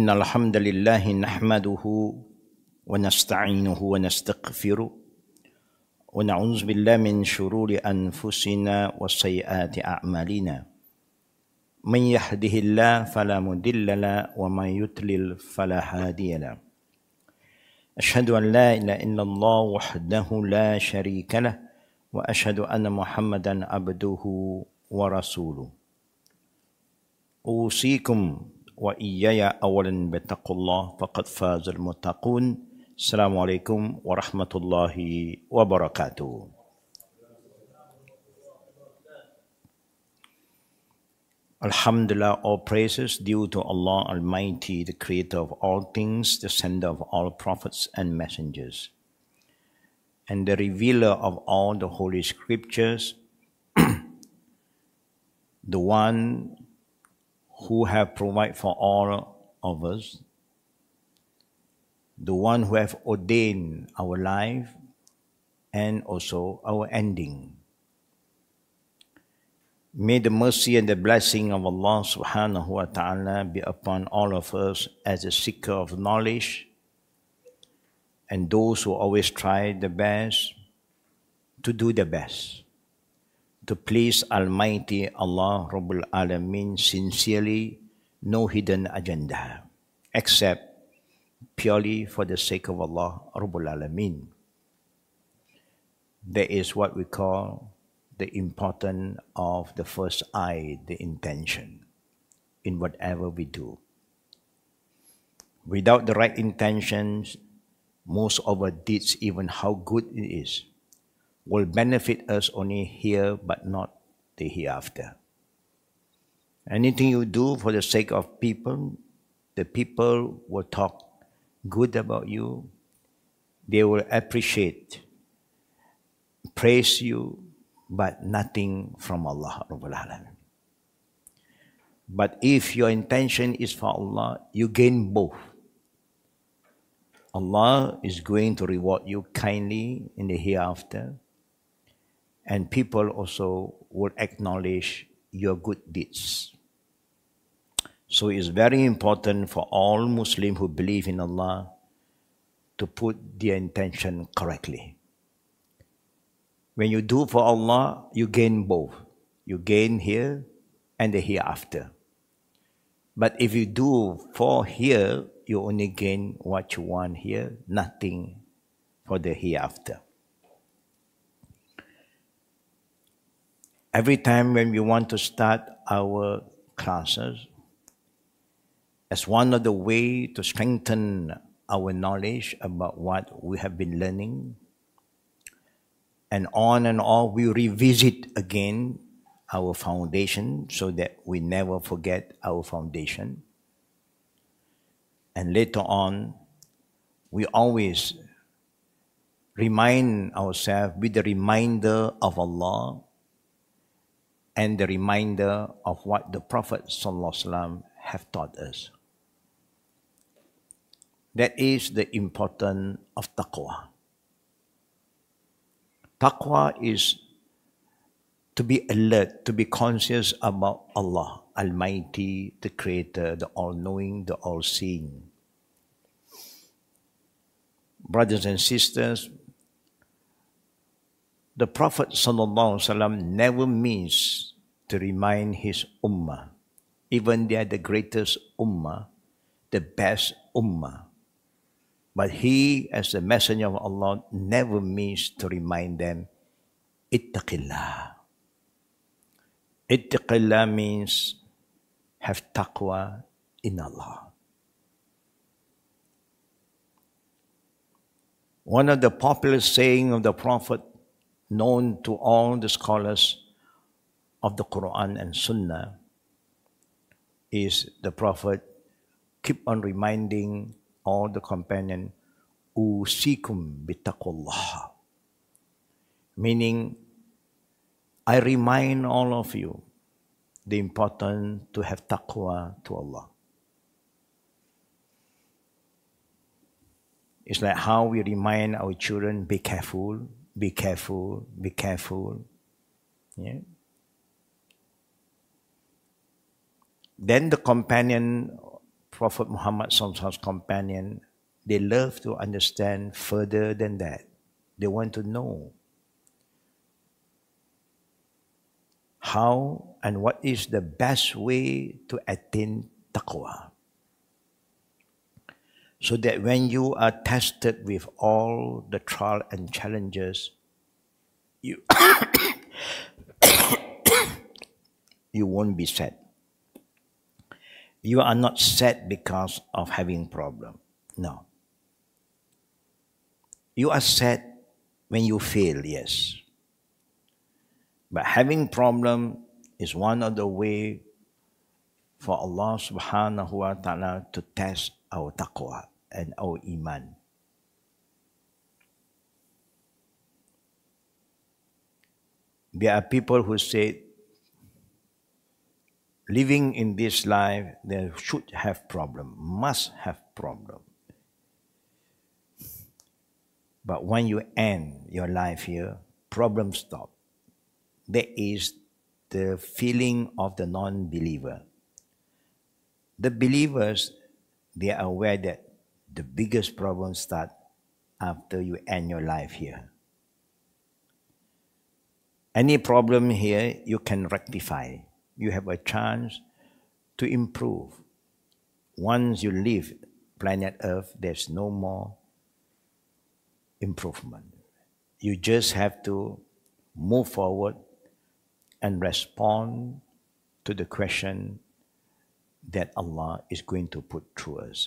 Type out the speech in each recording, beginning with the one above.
إن الحمد لله نحمده ونستعينه ونستغفره ونعوذ بالله من شرور أنفسنا وسيئات أعمالنا من يهده الله فلا مضل له ومن يضلل فلا هادي له أشهد أن لا إله إلا الله وحده لا شريك له وأشهد أن محمدا عبده ورسوله أوصيكم وإياي أولا بتقوى الله فقد فاز المتقون السلام عليكم ورحمة الله وبركاته. Alhamdulillah, all praises due to Allah Almighty, the creator of all things, the sender of all prophets and messengers, and the revealer of all the holy scriptures, the one who have provided for all of us, the one who have ordained our life and also our ending. May the mercy and the blessing of Allah subhanahu wa ta'ala be upon all of us as a seeker of knowledge and those who always try the best to do the best, to please Almighty Allah Rabbul Alameen sincerely, no hidden agenda, except purely for the sake of Allah Rabbul Alameen. That is what we call the importance of the first I, the intention, in whatever we do. Without the right intentions, most of our deeds, even how good it is, will benefit us only here but not the hereafter. Anything you do for the sake of people, the people will talk good about you, they will appreciate, praise you, but nothing from Allah Rabbul Alamin. But if your intention is for Allah, you gain both. Allah is going to reward you kindly in the hereafter, and people also will acknowledge your good deeds. So it's very important for all Muslims who believe in Allah to put their intention correctly. When you do for Allah, you gain both. You gain here and the hereafter. But if you do for here, you only gain what you want here, nothing for the hereafter. Every time when we want to start our classes, as one of the ways to strengthen our knowledge about what we have been learning, and on, we revisit again our foundation so that we never forget our foundation. And later on, we always remind ourselves with the reminder of Allah and the reminder of what the Prophet ﷺ have taught us. That is the importance of taqwa. Taqwa is to be alert, to be conscious about Allah, Almighty, the Creator, the All-Knowing, the All-Seeing. Brothers and sisters, the Prophet ﷺ never missed to remind his ummah, even they are the greatest ummah, the best ummah. But he, as the messenger of Allah, never missed to remind them, ittaqillah. Ittaqillah means have taqwa in Allah. One of the popular sayings of the Prophet, known to all the scholars of the Quran and Sunnah, is the Prophet keep on reminding all the companions, usikum bitaqullah. Meaning, I remind all of you the importance to have taqwa to Allah. It's like how we remind our children, be careful, be careful, be careful. Yeah? Then the companion Prophet Muhammad's companion, they love to understand further than that. They want to know how and what is the best way to attain taqwa. So that when you are tested with all the trial and challenges, you, you won't be sad. You are not sad because of having problem. No. You are sad when you fail, yes. But having problem is one of the way for Allah subhanahu wa ta'ala to test our taqwa and our iman. There are people who say, living in this life, they should have problem, must have problem. But when you end your life here, problems stop. There is the feeling of the non-believer. The believers, they are aware that the biggest problems start after you end your life here. Any problem here, you can rectify. You have a chance to improve. Once you leave planet Earth, there's no more improvement. You just have to move forward and respond to the question that Allah is going to put through us.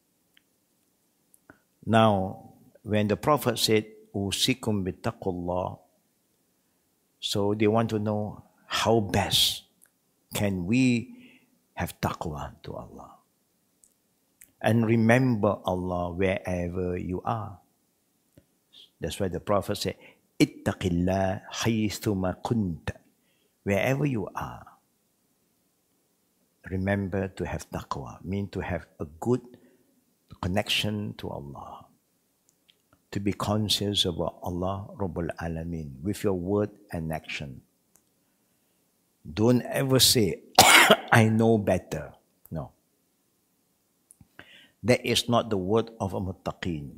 Now, when the Prophet said, Usikum bittaqullah, so they want to know how best can we have taqwa to Allah. And remember Allah wherever you are. That's why the Prophet said, Ittaqillah haythuma kunta. Wherever you are, remember to have taqwa, mean to have a good connection to Allah. To be conscious about Allah Rabbul Alameen with your word and action. Don't ever say, I know better. No. That is not the word of a muttaqeen.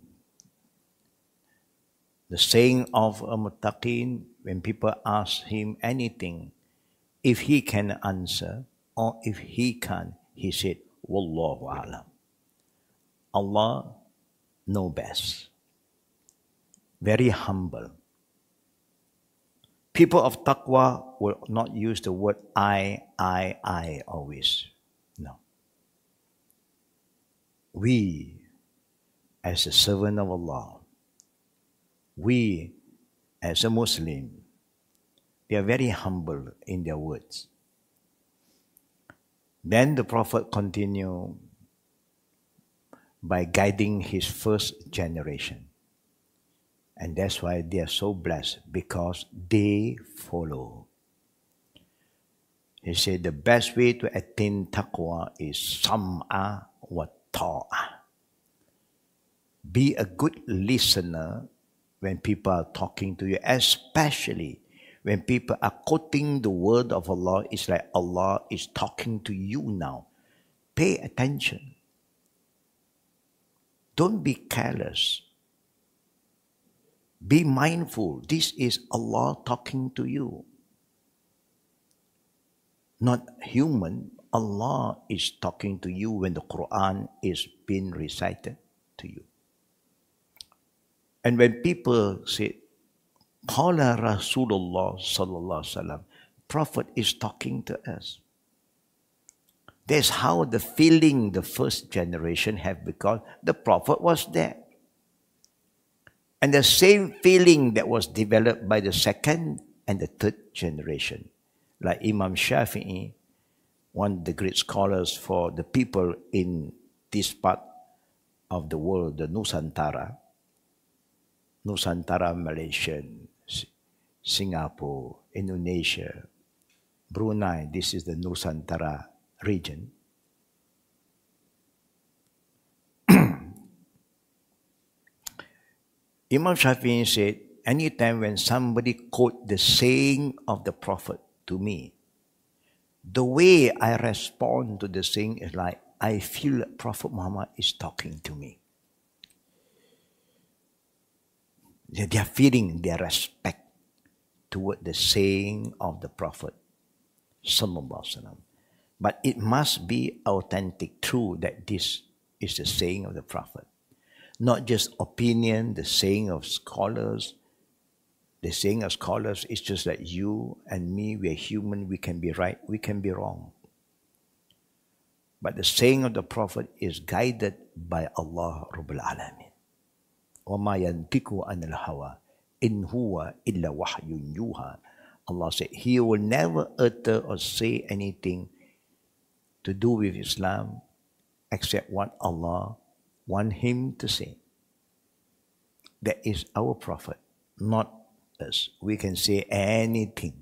The saying of a muttaqeen, when people ask him anything, if he can answer or if he can't, he said, Wallahu alam. Allah know best. Very humble. People of taqwa will not use the word I always. No. We, as a servant of Allah, we, as a Muslim, they are very humble in their words. Then the Prophet continued by guiding his first generation. And that's why they are so blessed, because they follow. He said the best way to attain taqwa is sam'a wa ta'ah. Be a good listener when people are talking to you, especially when people are quoting the word of Allah. It's like Allah is talking to you now. Pay attention. Don't be careless. Be mindful. This is Allah talking to you. Not human. Allah is talking to you when the Quran is being recited to you. And when people say, Qala Rasulullah sallallahu alaihi wasallam, Prophet is talking to us. That's how the feeling the first generation have, because the Prophet was there. And the same feeling that was developed by the second and the third generation. Like Imam Shafi'i, one of the great scholars for the people in this part of the world, the Nusantara, Malaysia, Singapore, Indonesia, Brunei, this is the Nusantara region. Imam Shafi'i said, anytime when somebody quote the saying of the Prophet to me, the way I respond to the saying is like I feel Prophet Muhammad is talking to me. They are feeling their respect toward the saying of the Prophet Sallallahu Alaihi Wasallam. But it must be authentic, true, that this is the saying of the Prophet. Not just opinion, the saying of scholars. The saying of scholars is just like you and me, we are human, we can be right, we can be wrong. But the saying of the Prophet is guided by Allah Rabbul Alamin. وَمَا يَنْتِقُ عَنِ الْهَوَىٰ إِنْ هُوَ إِلَّا وَحْيٌ يُوحَىٰ. Allah said, He will never utter or say anything to do with Islam except what Allah wants him to say. That is our Prophet, not us. We can say anything.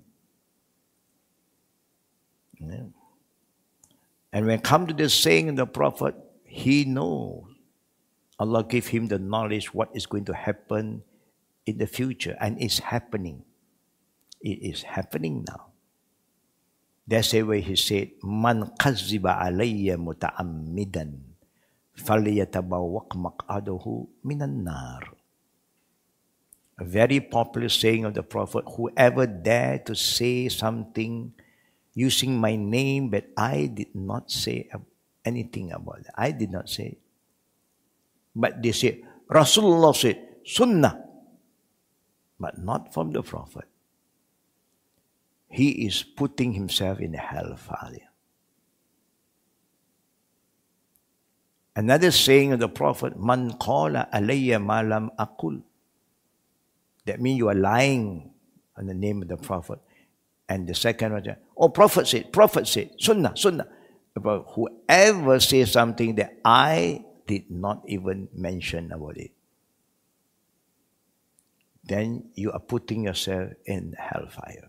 Yeah. And when it comes to the saying of the Prophet, he knows. Allah gave him the knowledge what is going to happen in the future, and it's happening. It is happening now. That's the way he said, Man qazziba alayya muta'ammidan falyatabawwaq maq'adahu minan nar. A very popular saying of the Prophet, whoever dare to say something using my name, but I did not say anything about it. I did not say it. But they say, Rasulullah said, Sunnah. But not from the Prophet. He is putting himself in the hellfire. Another saying of the Prophet, Man qala alayya ma lam aqul. That means you are lying on the name of the Prophet. And the second one, Prophet said, Sunnah. But whoever says something that I did not even mention about it, then you are putting yourself in hellfire.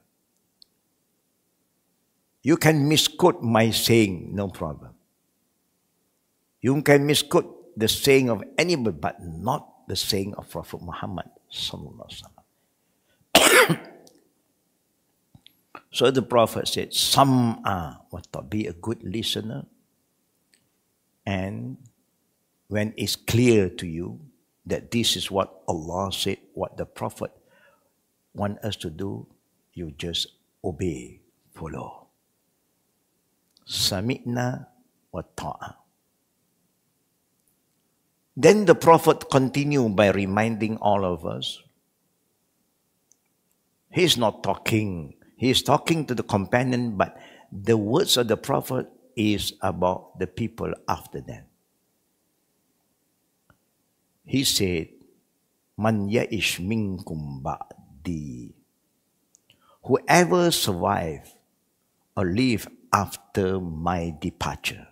You can misquote my saying, no problem. You can misquote the saying of anybody, but not the saying of Prophet Muhammad Sallallahu Alaihi Wasallam. So the Prophet said, Sam'a wa ta'ah, be a good listener, and when it's clear to you that this is what Allah said, what the Prophet wants us to do, you just obey, follow. Sami'na wa ta'a. Then the Prophet continued by reminding all of us, he's not talking, he's talking to the companion, but the words of the Prophet is about the people after them. He said, Man ya'ish minkum ba'di. Whoever survive or live after my departure.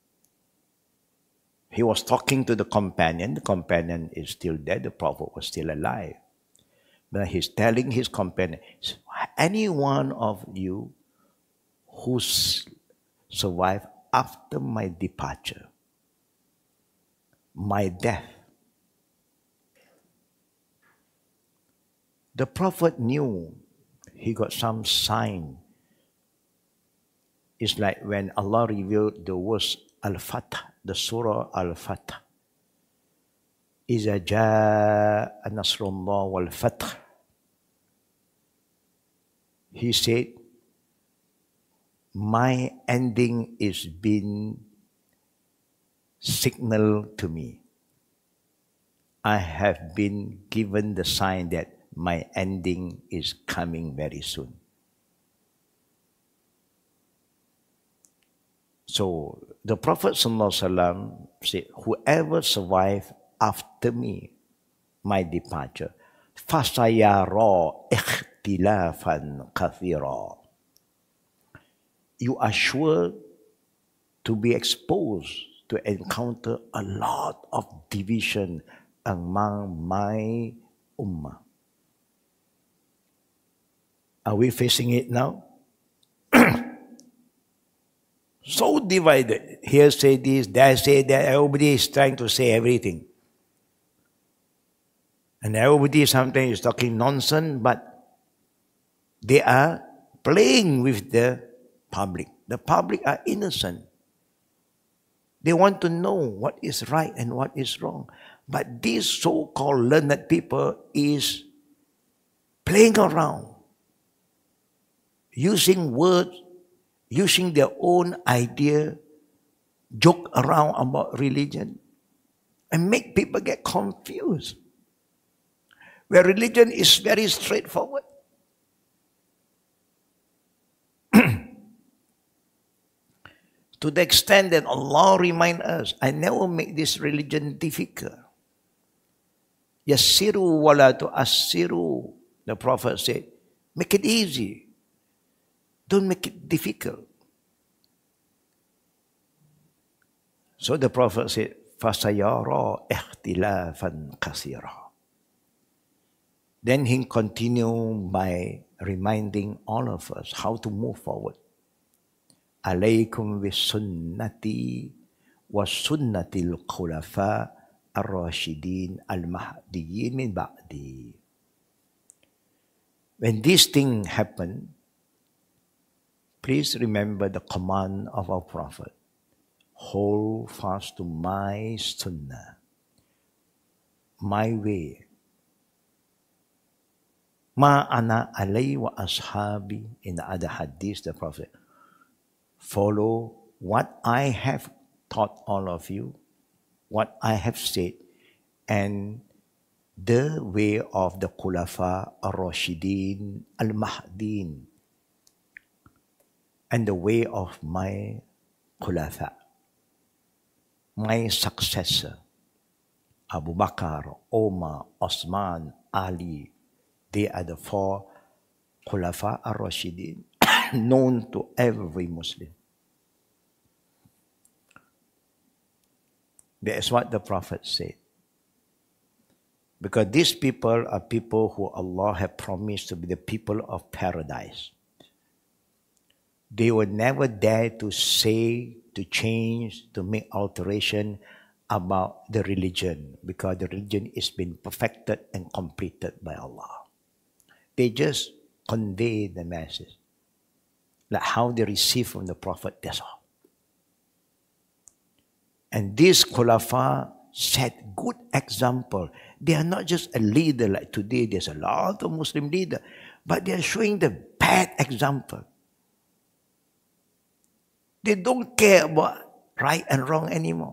He was talking to the companion. The companion is still dead. The Prophet was still alive. But he's telling his companion, any one of you who survive after my departure, my death. The Prophet knew he got some sign. It's like when Allah revealed the verse Al-Fath, the Surah Al-Fath. إِذَا جَاءَ نَصْرُ اللَّهِ وَالْفَتْحِ. He said, my ending is being signaled to me. I have been given the sign that my ending is coming very soon. So the Prophet ﷺ said, whoever survives after me, my departure, فَسَيَرَى اخْتِلَافًا كَثِيرًا. You are sure to be exposed to encounter a lot of division among my ummah. Are we facing it now? So divided. Here say this, there say that. Everybody is trying to say everything. And everybody sometimes is talking nonsense, but they are playing with the public. The public are innocent. They want to know what is right and what is wrong. But these so-called learned people is playing around, using words, using their own idea, joke around about religion, and make people get confused. Where religion is very straightforward. To the extent that Allah remind us, I never make this religion difficult. Yassiru wala tu'assiru. The Prophet said, make it easy. Don't make it difficult. So the Prophet said, فَسَيَرَى اخْتِلَافًا كَثِيرًا. Then he continued by reminding all of us how to move forward. Alaykum bisunnati wa sunnatil khulafa ar-rashidin al-mahdiyyin min ba'di. When this thing happened, please remember the command of our Prophet. Hold fast to my sunnah, my way. Ma ana alay wa ashabi. In the other hadith, the Prophet, follow what I have taught all of you, what I have said, and the way of the Khulafa ar-Rashidin al-Mahdin, and the way of my Khulafa, my successor, Abu Bakr, Omar, Osman, Ali. They are the four Khulafa ar-Rashidin known to every Muslim. That is what the Prophet said. Because these people are people who Allah have promised to be the people of paradise. They will never dare to say, to change, to make alteration about the religion, because the religion is been perfected and completed by Allah. They just convey the message, like how they receive from the Prophet, that's all. And this Khulafa set good example. They are not just a leader like today, there's a lot of Muslim leaders, but they are showing the bad example. They don't care about right and wrong anymore.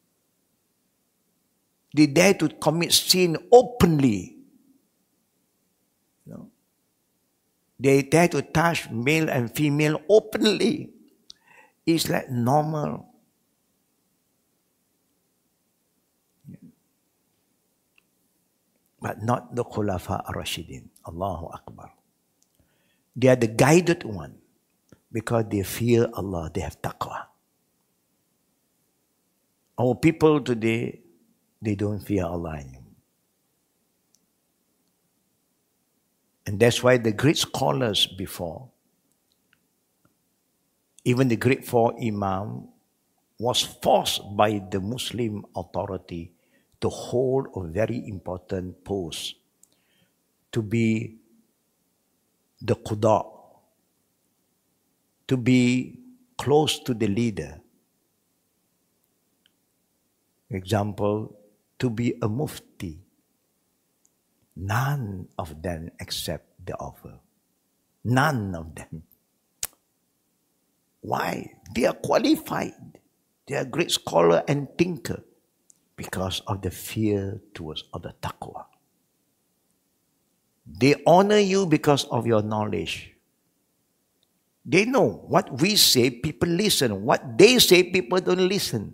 They dare to commit sin openly. They dare to touch male and female openly. It's like normal. But not the Khulafa ar-Rashidin. Allahu Akbar. They are the guided one because they fear Allah, they have taqwa. Our people today, they don't fear Allah anymore. And that's why the great scholars before, even the great four Imam, was forced by the Muslim authority to hold a very important post, to be the Quda, to be close to the leader. Example, to be a mufti. None of them accept the offer. None of them. Why? They are qualified. They are great scholar and thinker because of the fear towards of the taqwa. They honor you because of your knowledge. They know what we say, people listen. What they say, people don't listen.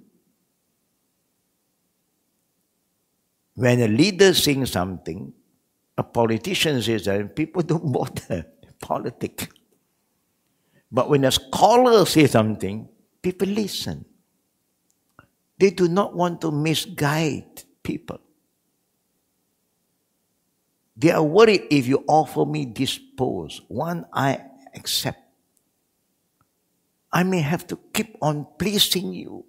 When a leader sings something, a politician says that, people don't bother politics. But when a scholar says something, people listen. They do not want to misguide people. They are worried if you offer me this post, one I accept, I may have to keep on pleasing you.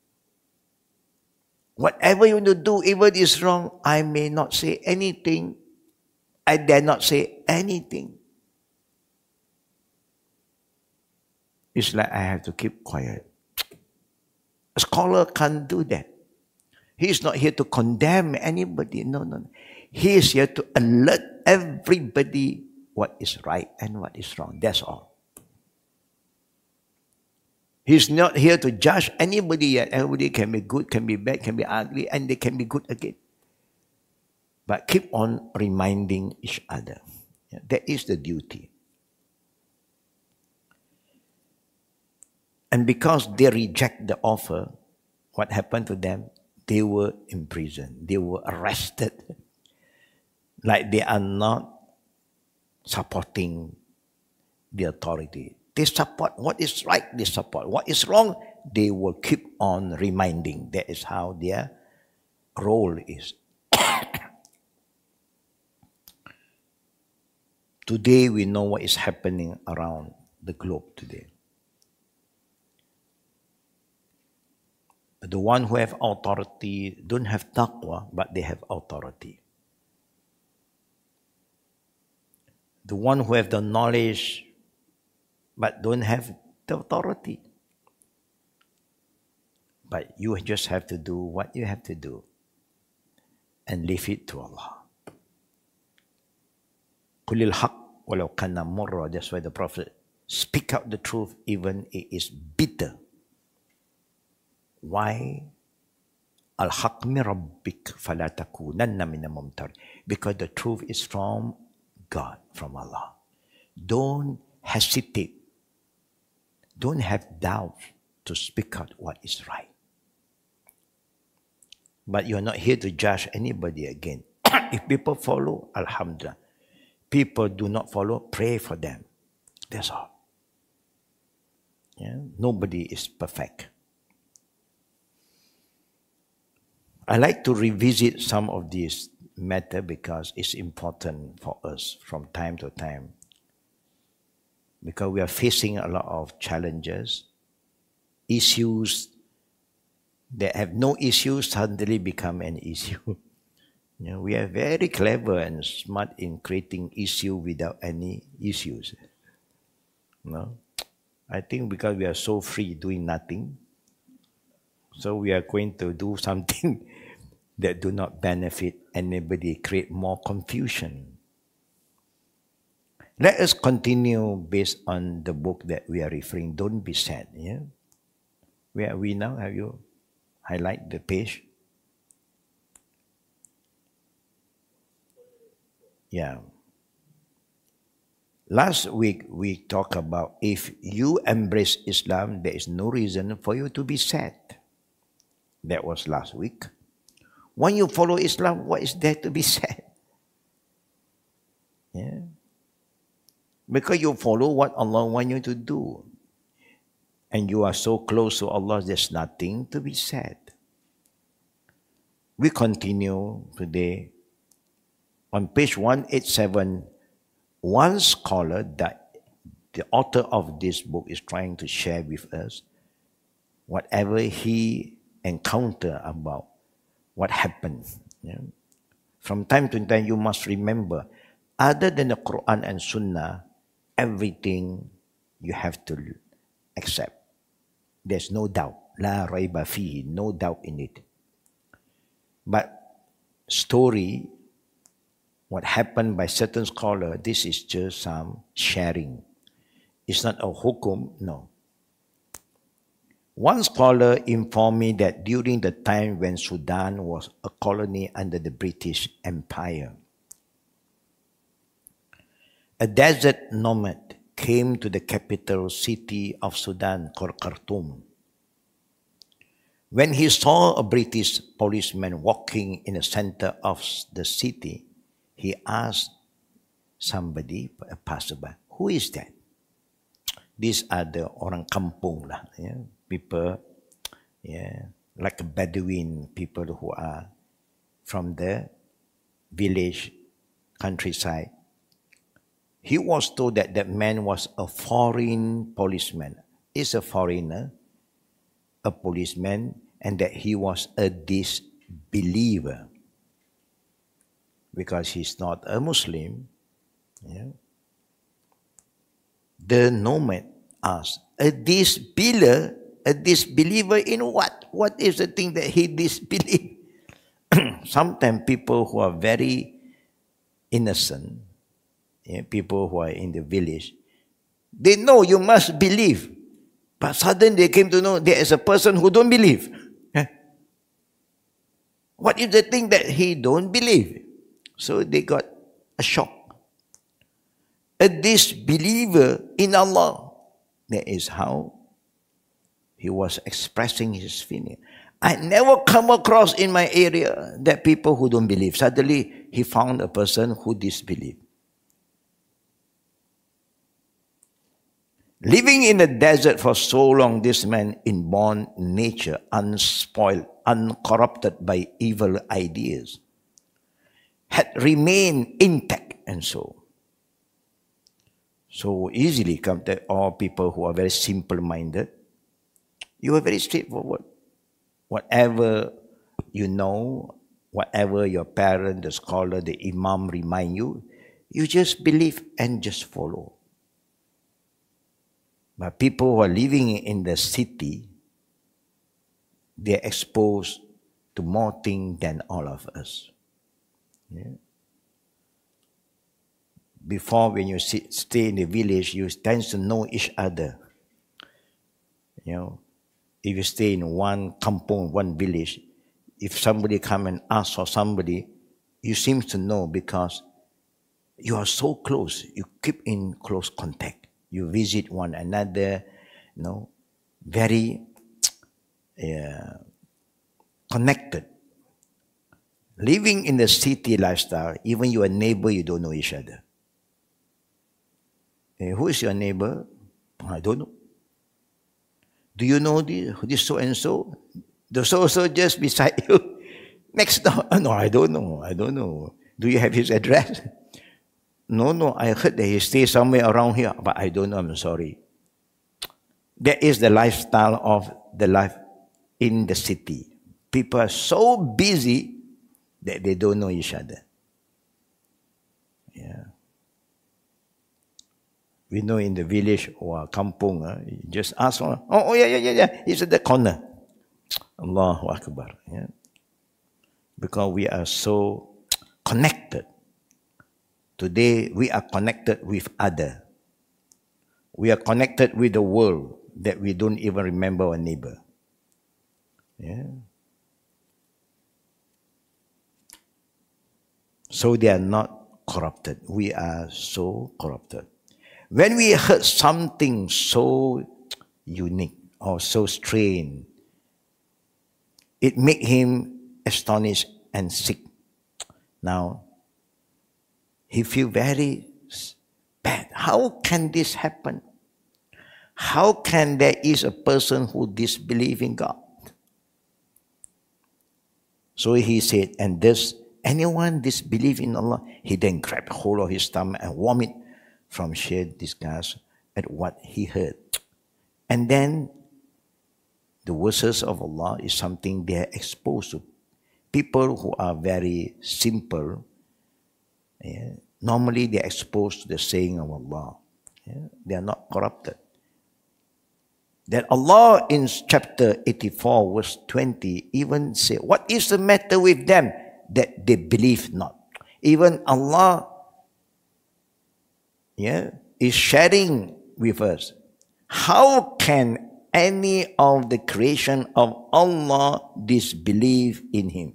Whatever you want to do, even is wrong, I may not say anything. I dare not say anything. It's like I have to keep quiet. A scholar can't do that. He is not here to condemn anybody. No, no. He is here to alert everybody what is right and what is wrong. That's all. He's not here to judge anybody yet. Everybody can be good, can be bad, can be ugly, and they can be good again. But keep on reminding each other. Yeah, that is the duty. And because they reject the offer, what happened to them? They were imprisoned. They were arrested. Like they are not supporting the authority. They support what is right, they support what is wrong, they will keep on reminding. That is how their role is. Today we know what is happening around the globe today. The one who have authority don't have taqwa, but they have authority. The one who have the knowledge, but don't have the authority. But you just have to do what you have to do and leave it to Allah. Qulil haq walau kana murra. That's why the Prophet speak out the truth even it is bitter. Why? Al-haq min rabbik fala takunanna minal mumtar. Because the truth is from God, from Allah. Don't hesitate. Don't have doubt to speak out what is right. But you're not here to judge anybody again. If people follow, alhamdulillah. People do not follow, pray for them. That's all. Yeah? Nobody is perfect. I like to revisit some of these matter because it's important for us from time to time. Because we are facing a lot of challenges, issues that have no issues suddenly become an issue. You know, we are very clever and smart in creating issue without any issues. No? I think because we are so free doing nothing, so we are going to do something that do not benefit anybody, create more confusion. Let us continue based on the book that we are referring. Don't be sad. Yeah? Where are we now? Have you highlight the page? Yeah. Last week we talked about if you embrace Islam, there is no reason for you to be sad. That was last week. When you follow Islam, what is there to be sad? Yeah. Because you follow what Allah wants you to do. And you are so close to Allah, there's nothing to be sad. We continue today. On page 187, one scholar that the author of this book is trying to share with us whatever he encountered about what happened. Yeah? From time to time, you must remember, other than the Quran and Sunnah, everything you have to accept. There's no doubt. La raiba fihi, no doubt in it. But story, what happened by certain scholar, this is just some sharing. It's not a hukum, no. One scholar informed me that during the time when Sudan was a colony under the British Empire, a desert nomad came to the capital city of Sudan, called Khartoum. When he saw a British policeman walking in the center of the city, he asked somebody, a passerby, who is that? These are the orang kampung lah, yeah? People, yeah, like a Bedouin, people who are from the village, countryside. He was told that that man was a foreign policeman. Is a foreigner, a policeman, and that he was a disbeliever because he's not a Muslim. Yeah. The nomad asked, a disbeliever? A disbeliever in what? What is the thing that he disbelieves? Sometimes people who are very innocent, people who are in the village, they know you must believe. But suddenly they came to know there is a person who don't believe. What is the thing that he don't believe? So they got a shock. A disbeliever in Allah. That is how he was expressing his feeling. I never come across in my area that people who don't believe. Suddenly he found a person who disbelieved. Living in the desert for so long, this man, inborn nature, unspoiled, uncorrupted by evil ideas, had remained intact and so easily come to all people who are very simple-minded. You are very straightforward. Whatever you know, whatever your parent, the scholar, the imam remind you, you just believe and just follow. But people who are living in the city, they're exposed to more things than all of us. Yeah. Before, when you stay in the village, you tend to know each other. You know, if you stay in one kampung, one village, if somebody come and ask for somebody, you seem to know because you are so close. You keep in close contact. You visit one another, very connected. Living in the city lifestyle, even your neighbor, you don't know each other. Who is your neighbor? I don't know. Do you know this so-and-so? The so-and-so just beside you. Next door. No, I don't know. Do you have his address? No, I heard that he stays somewhere around here, but I don't know, I'm sorry. That is the lifestyle of the life in the city. People are so busy that they don't know each other. Yeah. We know in the village or kampung, you just ask someone, yeah, he's at the corner. Allahu Akbar. Yeah. Because we are so connected. Today, we are connected with others. We are connected with the world that we don't even remember our neighbor. Yeah. So they are not corrupted. We are so corrupted. When we heard something so unique or so strange, it made him astonished and sick. Now, he feels very bad. How can this happen? How can there is a person who disbelieves in God? So he said, and does anyone disbelieve in Allah? He then grabbed hold of his stomach and vomit from sheer disgust at what he heard. And then the verses of Allah is something they are exposed to. People who are very simple, normally they are exposed to the saying of Allah. They are not corrupted. That Allah in chapter 84 verse 20 even say, what is the matter with them that they believe not? Even Allah is sharing with us. How can any of the creation of Allah disbelieve in Him?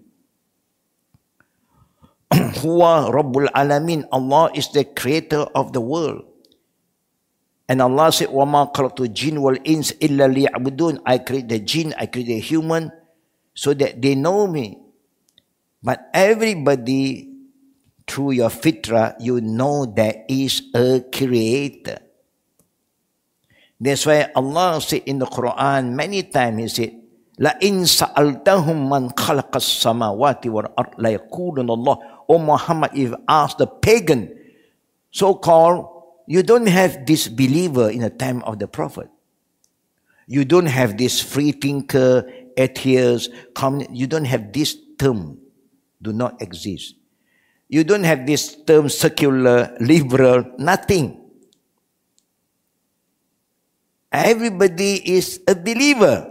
Huwa Rabbul Alamin. Allah is the creator of the world. And Allah said, وَمَا خَلَقْتُ الْجِنَّ وَالْإِنسَ إِلَّا لِيَعْبُدُونَ. I create the jinn, I create the human, so that they know me. But everybody, through your fitrah, you know there is a creator. That's why Allah said in the Quran many times, He said, لَإِن سَأَلْتَهُمْ مَنْ خَلَقَ السَّمَاوَاتِ وَالْأَرْضِ لَيَقُولُنَ اللَّهُ. O Muhammad, if you ask the pagan, so-called, you don't have this believer in the time of the Prophet. You don't have this free thinker, atheist, you don't have this term. Do not exist. You don't have this term secular, liberal, nothing. Everybody is a believer.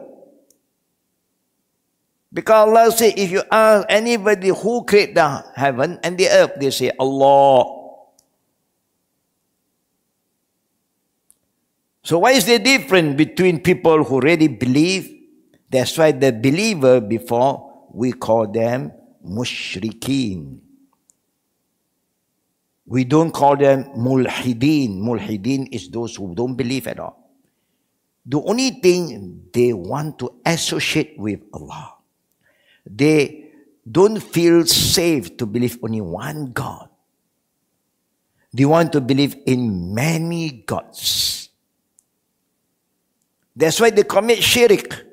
Because Allah said, if you ask anybody who created the heaven and the earth, they say, Allah. So what is the difference between people who really believe? That's why the believer before, we call them mushrikeen. We don't call them mulhideen. Mulhideen is those who don't believe at all. The only thing they want to associate with Allah. They don't feel safe to believe only one God. They want to believe in many gods. That's why they commit shirk.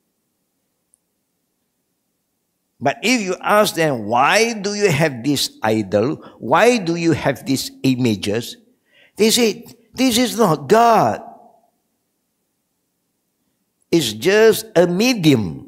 But if you ask them, why do you have this idol? Why do you have these images? They say, this is not God. It's just a medium.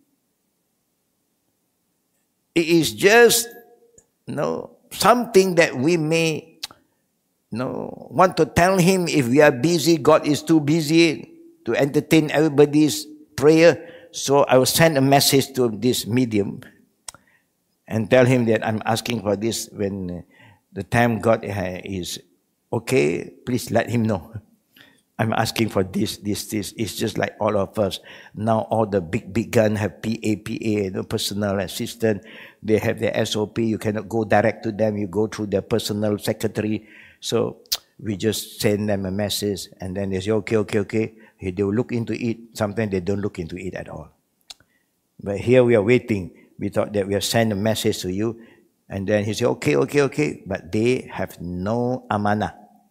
It is just something that we may want to tell him if we are busy. God is too busy to entertain everybody's prayer. So I will send a message to this medium and tell him that I'm asking for this. When the time God is okay, please let him know. I'm asking for this. It's just like all of us. Now all the big gun have PA, personal assistant. They have their SOP. You cannot go direct to them. You go through their personal secretary. So we just send them a message and then they say, okay. They will look into it. Sometimes they don't look into it at all. But here we are waiting. We thought that we have sent a message to you. And then he said, okay. But they have no amanah.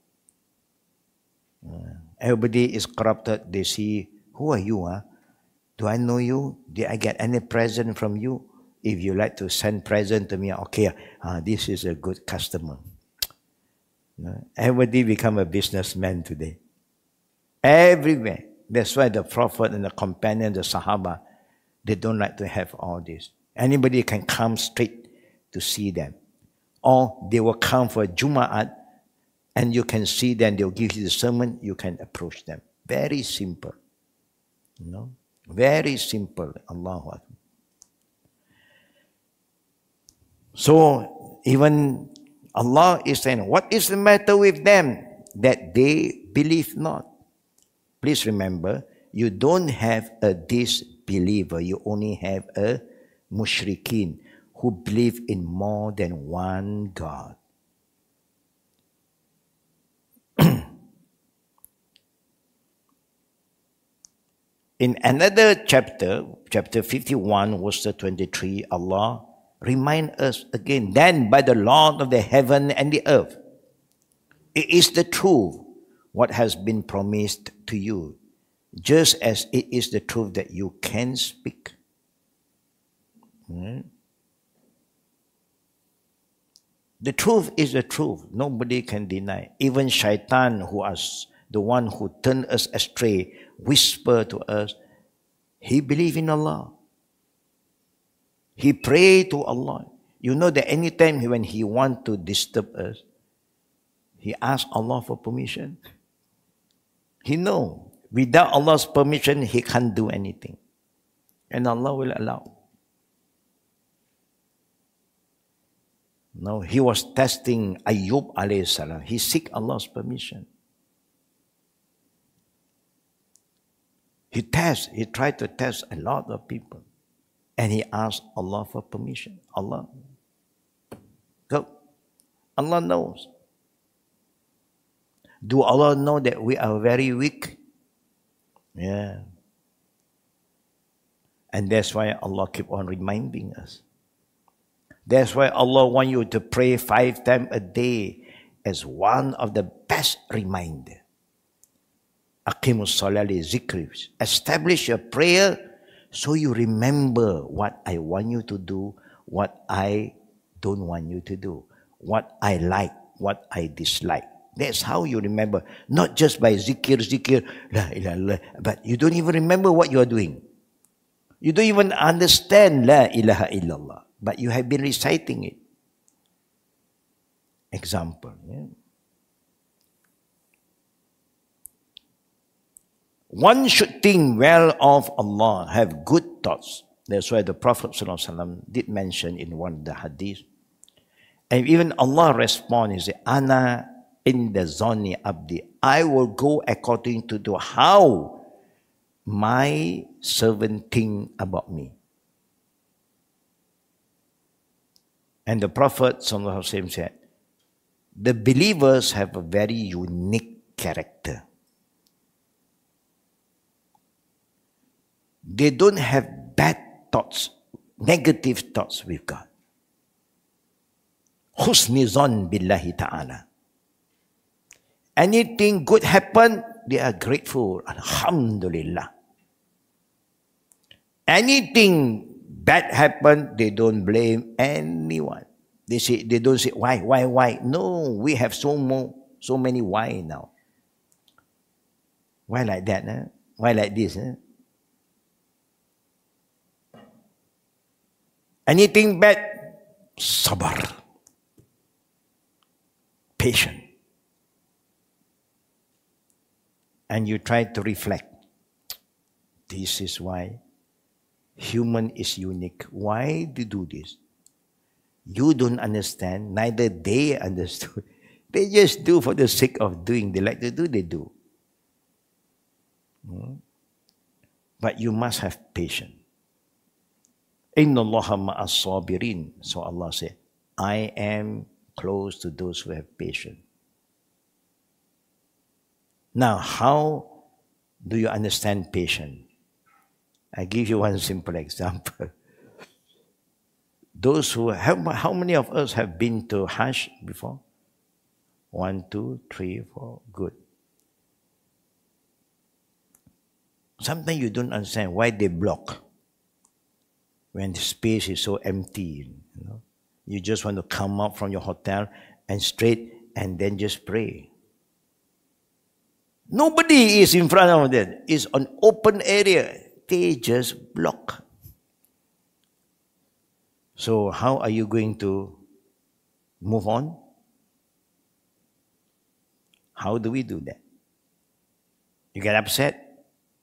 Everybody is corrupted. They see, who are you? Do I know you? Did I get any present from you? If you like to send present to me, okay, this is a good customer. Everybody become a businessman today. Everywhere. That's why the Prophet and the companion, the Sahaba, they don't like to have all this. Anybody can come straight to see them. Or they will come for Jum'at and you can see them, they'll give you the sermon, you can approach them. Very simple. Very simple. Allahu Akbar. So, even Allah is saying, what is the matter with them? That they believe not. Please remember, you don't have a disbeliever. You only have a mushrikeen who believe in more than one God. In another chapter, chapter 51, verse 23, Allah reminds us again, then by the Lord of the heaven and the earth, it is the truth what has been promised to you, just as it is the truth that you can speak. The truth is the truth. Nobody can deny. Even Shaitan, who is the one who turned us astray, whisper to us, he believed in Allah. He prayed to Allah. You know that anytime when he wants to disturb us, he asks Allah for permission. He knows without Allah's permission, he can't do anything. And Allah will allow. No, he was testing Ayub alayhi salam. He seek Allah's permission. He tried to test a lot of people. And he asked Allah for permission. Allah. So, Allah knows. Do Allah know that we are very weak? Yeah. And that's why Allah keep on reminding us. That's why Allah wants you to pray 5 times a day as one of the best reminders. Aqimus salat li zikri. Establish your prayer so you remember what I want you to do, what I don't want you to do, what I like, what I dislike. That's how you remember. Not just by zikir, la ilaha illallah, but you don't even remember what you are doing. You don't even understand la ilaha illallah, but you have been reciting it. Example. Yeah? One should think well of Allah, have good thoughts. That's why the Prophet ﷺ did mention in one of the hadith. And even Allah responds, He said, Ana inda zani abdi. I will go according to how my servant think about me. And the Prophet ﷺ said, the believers have a very unique character. They don't have bad thoughts, negative thoughts with God. Husni zon billahi ta'ala. Anything good happen, they are grateful. Alhamdulillah. Anything bad happen, they don't blame anyone. They don't say why. No, we have so many why now. Why like that? Eh? Why like this? Eh? Anything bad, sabar, patient. And you try to reflect. This is why human is unique. Why do you do this? You don't understand, neither they understood. They just do for the sake of doing. They like to do, they do. But you must have patience. Inna Allaha ma'as sabirin. So Allah said, I am close to those who have patience. Now, how do you understand patience? I give you one simple example. Those who have, how many of us have been to Hajj before? 1, 2, 3, 4. Good. Sometimes you don't understand why they block when the space is so empty. You just want to come up from your hotel and straight and then just pray. Nobody is in front of them. It's an open area. They just block. So how are you going to move on? How do we do that? You get upset,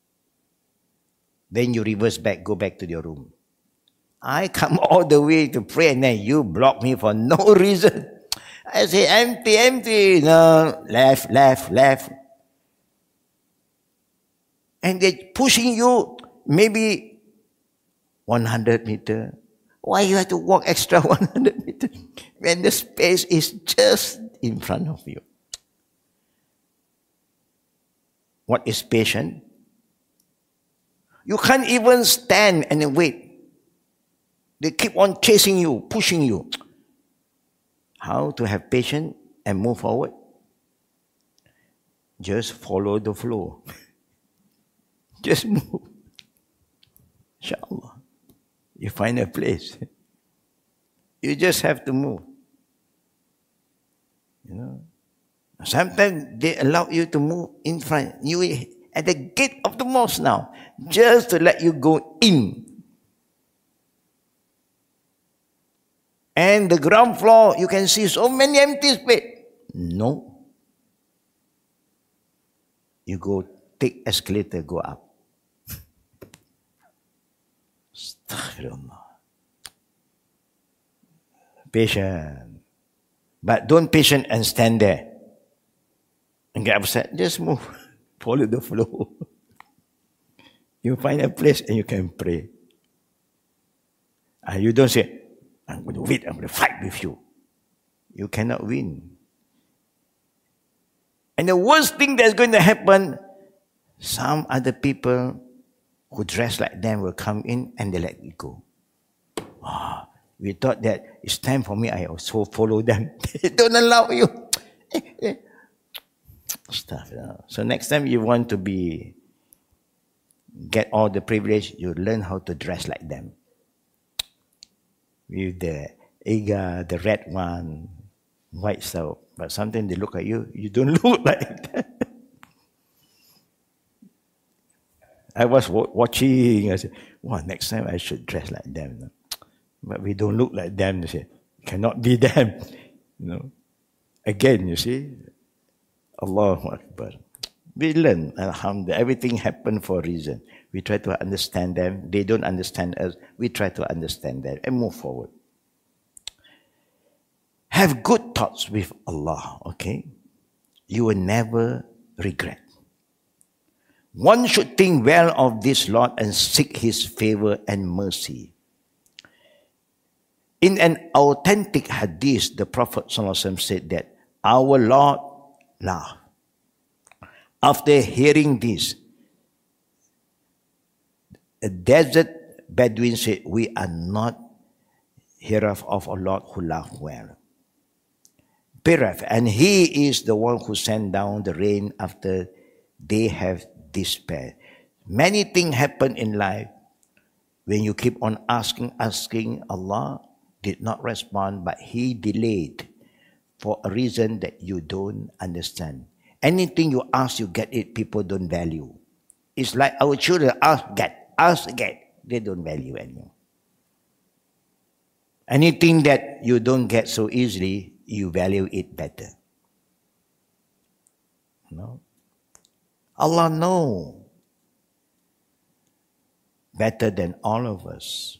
then you reverse back, go back to your room. I come all the way to pray and then you block me for no reason. I say empty, no, left. And they're pushing you maybe 100 meters. Why you have to walk extra 100 meters when the space is just in front of you? What is patience? You can't even stand and wait. They keep on chasing you, pushing you. How to have patience and move forward? Just follow the flow. Just move. Inshallah. You find a place. You just have to move. Sometimes they allow you to move in front. You at the gate of the mosque now, just to let you go in. And the ground floor, you can see so many empty space. No. You go take escalator, go up. Astaghfirullah. Patient. But don't patient and stand there and get upset. Just move. Follow the flow. You find a place and you can pray. And you don't say, I'm going to wait, I'm going to fight with you. You cannot win. And the worst thing that's going to happen, some other people who dress like them will come in and they let it go. We thought that it's time for me, I also follow them. They don't allow you. Stuff. So next time you want to get all the privilege, you learn how to dress like them. With the Iga, the red one, white stuff. But sometimes they look at you, you don't look like that. I was watching, I said, next time I should dress like them. But we don't look like them. They say, cannot be them. Again, you see, Allahu Akbar. We learn, alhamdulillah, everything happened for a reason. We try to understand them. They don't understand us. We try to understand them and move forward. Have good thoughts with Allah, okay? You will never regret. One should think well of this Lord and seek His favor and mercy. In an authentic hadith, the Prophet ﷺ said that our Lord laughed. After hearing this, a desert Bedouin said, we are not hereof of a Lord who laughs well. And He is the one who sent down the rain after they have despair. Many things happen in life when you keep on asking, Allah did not respond, but He delayed for a reason that you don't understand. Anything you ask, you get it, people don't value. It's like our children ask, get. They don't value anymore. Anything that you don't get so easily, you value it better. No? Allah knows better than all of us.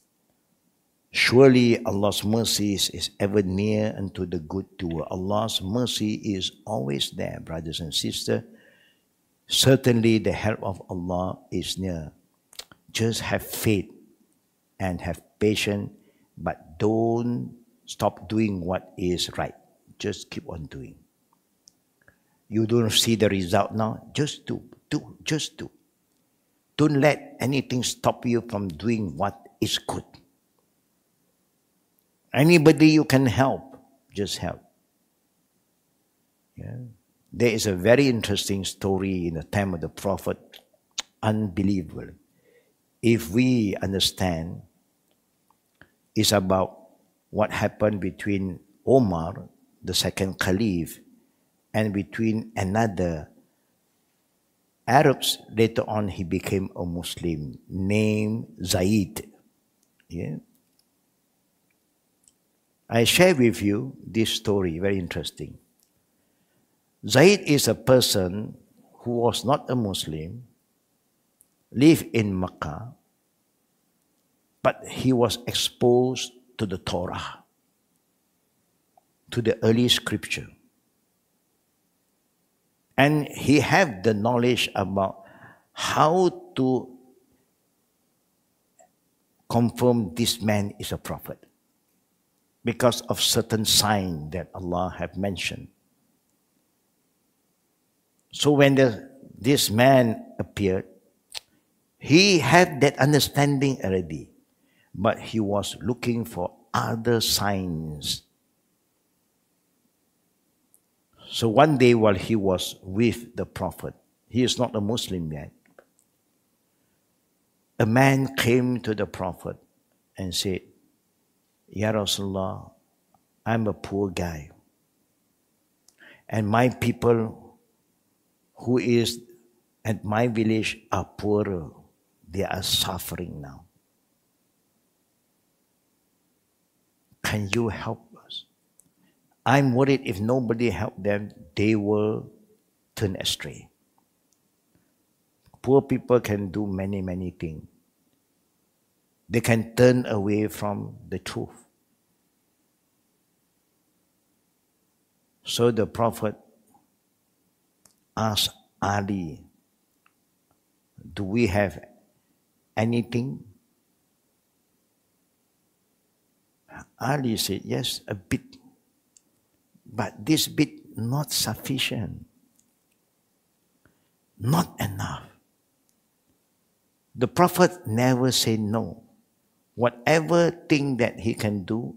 Surely Allah's mercy is ever near unto the good doer. Allah's mercy is always there, brothers and sisters. Certainly the help of Allah is near. Just have faith and have patience, but don't stop doing what is right. Just keep on doing. You don't see the result now, just do. Don't let anything stop you from doing what is good. Anybody you can help, just help. Yeah. There is a very interesting story in the time of the Prophet, unbelievable. If we understand, it's about what happened between Omar, the second Caliph, and between another Arabs. Later on, he became a Muslim named Zaid. Yeah. I share with you this story, very interesting. Zaid is a person who was not a Muslim, lived in Mecca, but he was exposed to the Torah, to the early scripture. And he had the knowledge about how to confirm this man is a prophet, because of certain sign that Allah have mentioned. So when this man appeared, he had that understanding already, but he was looking for other signs. So one day while he was with the Prophet, he is not a Muslim yet, a man came to the Prophet and said, Ya Rasulullah, I'm a poor guy, and my people who is at my village are poorer. They are suffering now. Can you help us? I'm worried if nobody help them, they will turn astray. Poor people can do many, many things. They can turn away from the truth. So the Prophet asked Ali, do we have anything? Ali said, yes, a bit. But this bit not sufficient. Not enough. The Prophet never said no. Whatever thing that he can do,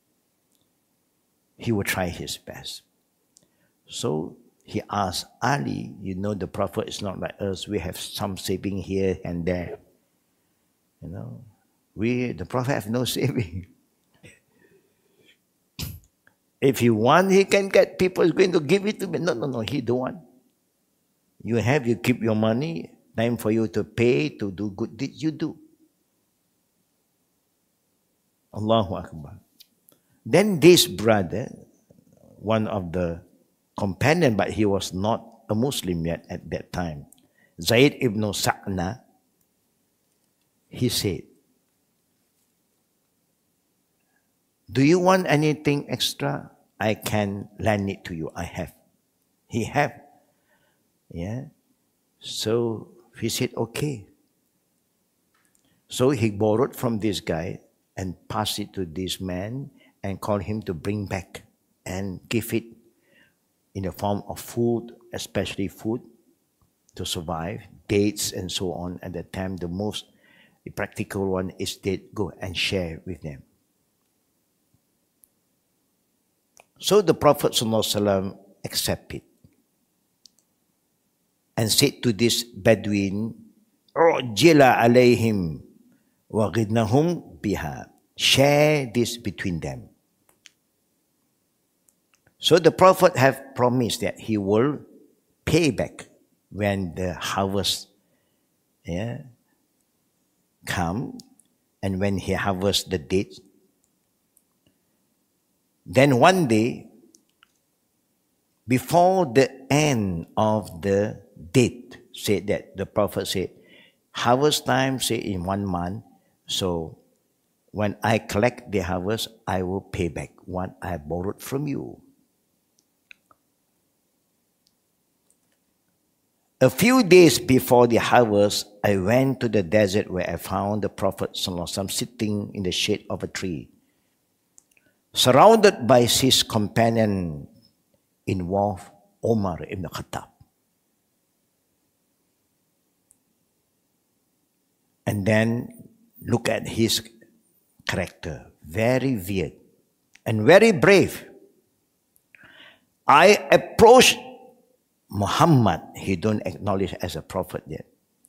he will try his best. So he asked Ali, you know, the Prophet is not like us. We have some saving here and there. You know, the Prophet have no saving. If he want, he can get people is going to give it to me. No, he don't want. You keep your money. Time for you to pay, to do good deeds, you do. Allahu Akbar. Then this brother, one of the companion, but he was not a Muslim yet at that time, Zaid ibn Sa'na, he said, do you want anything extra? I can lend it to you. I have. He have. Yeah. So he said, okay. So he borrowed from this guy and passed it to this man and called him to bring back and give it in the form of food, especially food to survive, dates and so on. At that time, the most practical one is date, go and share with them. So the Prophet ﷺ accepted and said to this Bedouin, "U'jila alayhim wa ghidnahum biha." Share this between them. So the Prophet have promised that he will pay back when the harvest come, and when he harvests the dates. Then one day, before the end of the date, said that the Prophet said, harvest time, say in 1 month. So when I collect the harvest, I will pay back what I borrowed from you. A few days before the harvest, I went to the desert where I found the Prophet ﷺ sitting in the shade of a tree, surrounded by his companion, involved Omar ibn Khattab. And then look at his character, very weird and very brave. I approached Muhammad, he don't acknowledge as a prophet yet,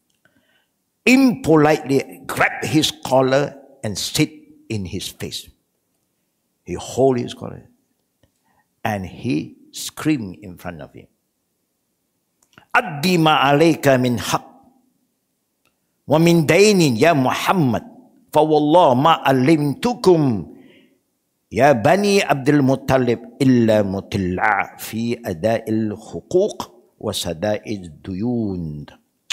impolitely grabbed his collar and sit in his face. He hold his collar and he screamed in front of him, "Addi ma alayka min haq wa min daynin ya Muhammad, fa wallah ma alimtukum ya bani Abdul Muttalib illa mutilla fi ada'il huquq wa sada'id duyun."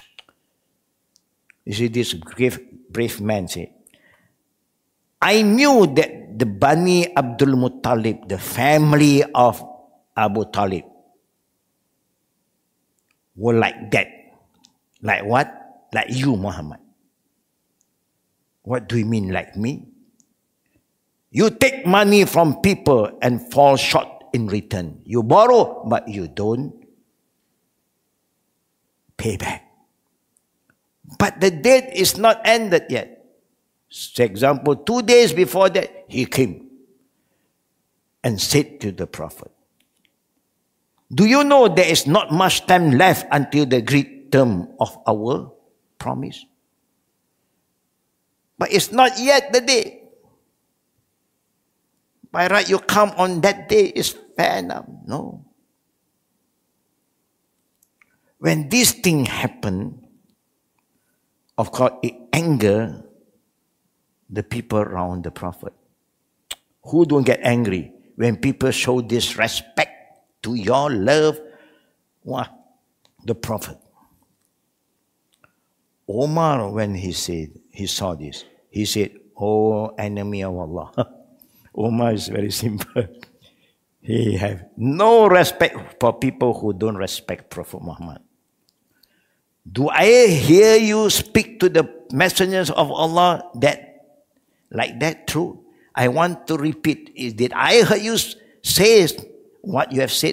You see, this brave man said, I knew that the Bani Abdul Muttalib, the family of Abu Talib, were like that. Like what? Like you, Muhammad. What do you mean like me? You take money from people and fall short in return. You borrow, but you don't pay back. But the date is not ended yet. For example, 2 days before that, he came and said to the Prophet, do you know there is not much time left until the great term of our promise? But it's not yet the day. By right, you come on that day is fair enough. No. When this thing happened, of course, it angered the people around the Prophet. Who don't get angry when people show disrespect to your love? What? The Prophet. Omar, when he saw this, he said, "Oh, enemy of Allah." Omar is very simple. He have no respect for people who don't respect Prophet Muhammad. Do I hear you speak to the messengers of Allah like that true? I want to repeat. Did I hear you say what you have said?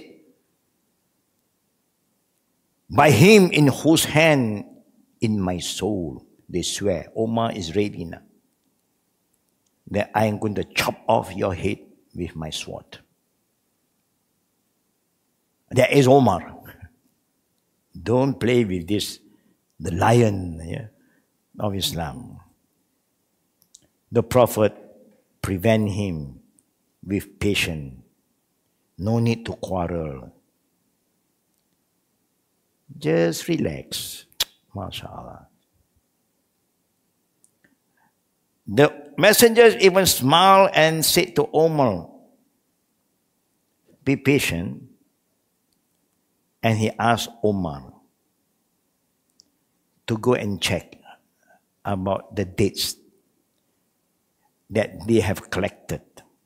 By him in whose hand in my soul, they swear, Omar is ready now, that I am going to chop off your head with my sword. That is Omar. Don't play with this, the lion of Islam. The Prophet prevent him with patience. No need to quarrel. Just relax. MashaAllah. The messengers even smiled and said to Omar, be patient and he asked Omar to go and check about the dates that they have collected.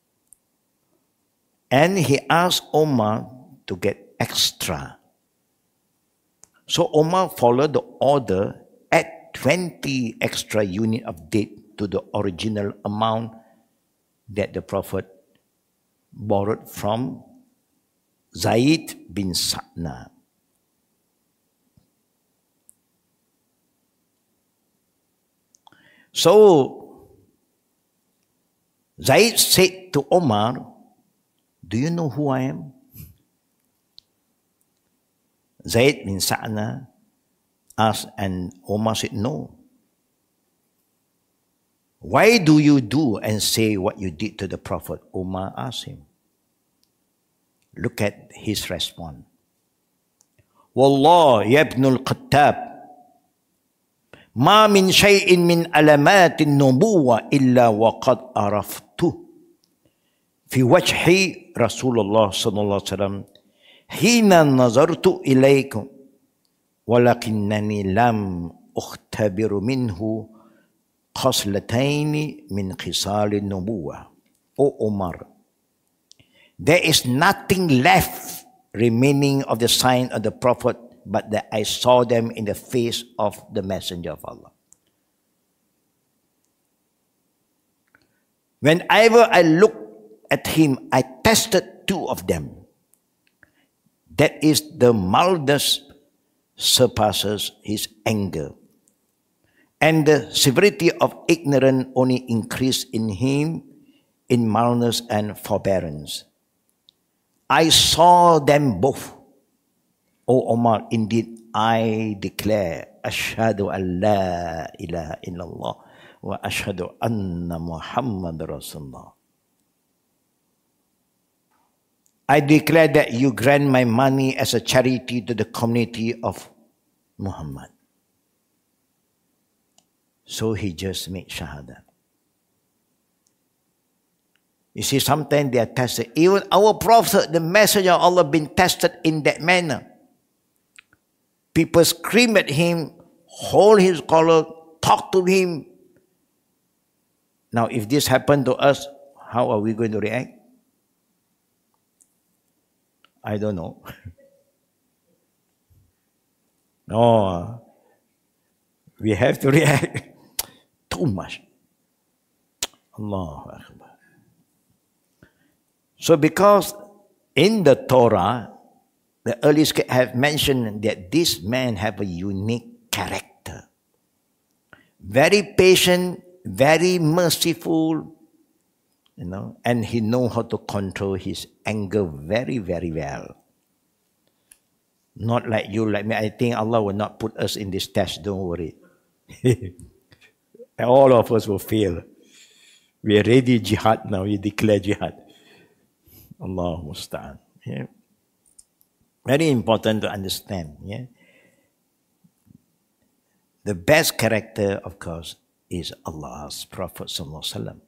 And he asked Omar to get extra. So Omar followed the order, add 20 extra unit of date to the original amount that the Prophet borrowed from Zaid bin Sa'na. So Zaid said to Omar, "Do you know who I am?" Zaid bin Sa'na asked, and Omar said, "No." "Why do you do and say what you did to the Prophet?" Omar asked him. Look at his response. "Wallah ya ibn al-Qattab, ما من شيء من علامات النبوة إلا وقد عرفته في وجه رسول الله صلى الله عليه وسلم حين نظرت إليكم ولكنني لم أختبر منه خصلتين من خصال النبوة." O Omar, there is nothing left remaining of the sign of the Prophet but that I saw them in the face of the Messenger of Allah. Whenever I looked at him, I tested two of them. That is, the mildness surpasses his anger, and the severity of ignorance only increased in him in mildness and forbearance. I saw them both. O Omar, indeed I declare, Ashhadu an la ilaha illallah wa ashhadu anna Muhammad Rasulullah. I declare that you grant my money as a charity to the community of Muhammad. So he just made shahada. You see, sometimes they are tested. Even our Prophet, the Messenger of Allah, been tested in that manner. People scream at him, hold his collar, talk to him. Now, if this happened to us, how are we going to react? I don't know. No, we have to react too much. Allahu Akbar. So because in the Torah, the early scholars have mentioned that this man have a unique character. Very patient, very merciful, and he know how to control his anger very, very well. Not like you, like me. I think Allah will not put us in this test, don't worry. All of us will fail. We are ready jihad now, we declare jihad. Allah musta'an. Yeah. Very important to understand. Yeah. The best character, of course, is Allah's Prophet Sallallahu Alaihi Wasallam.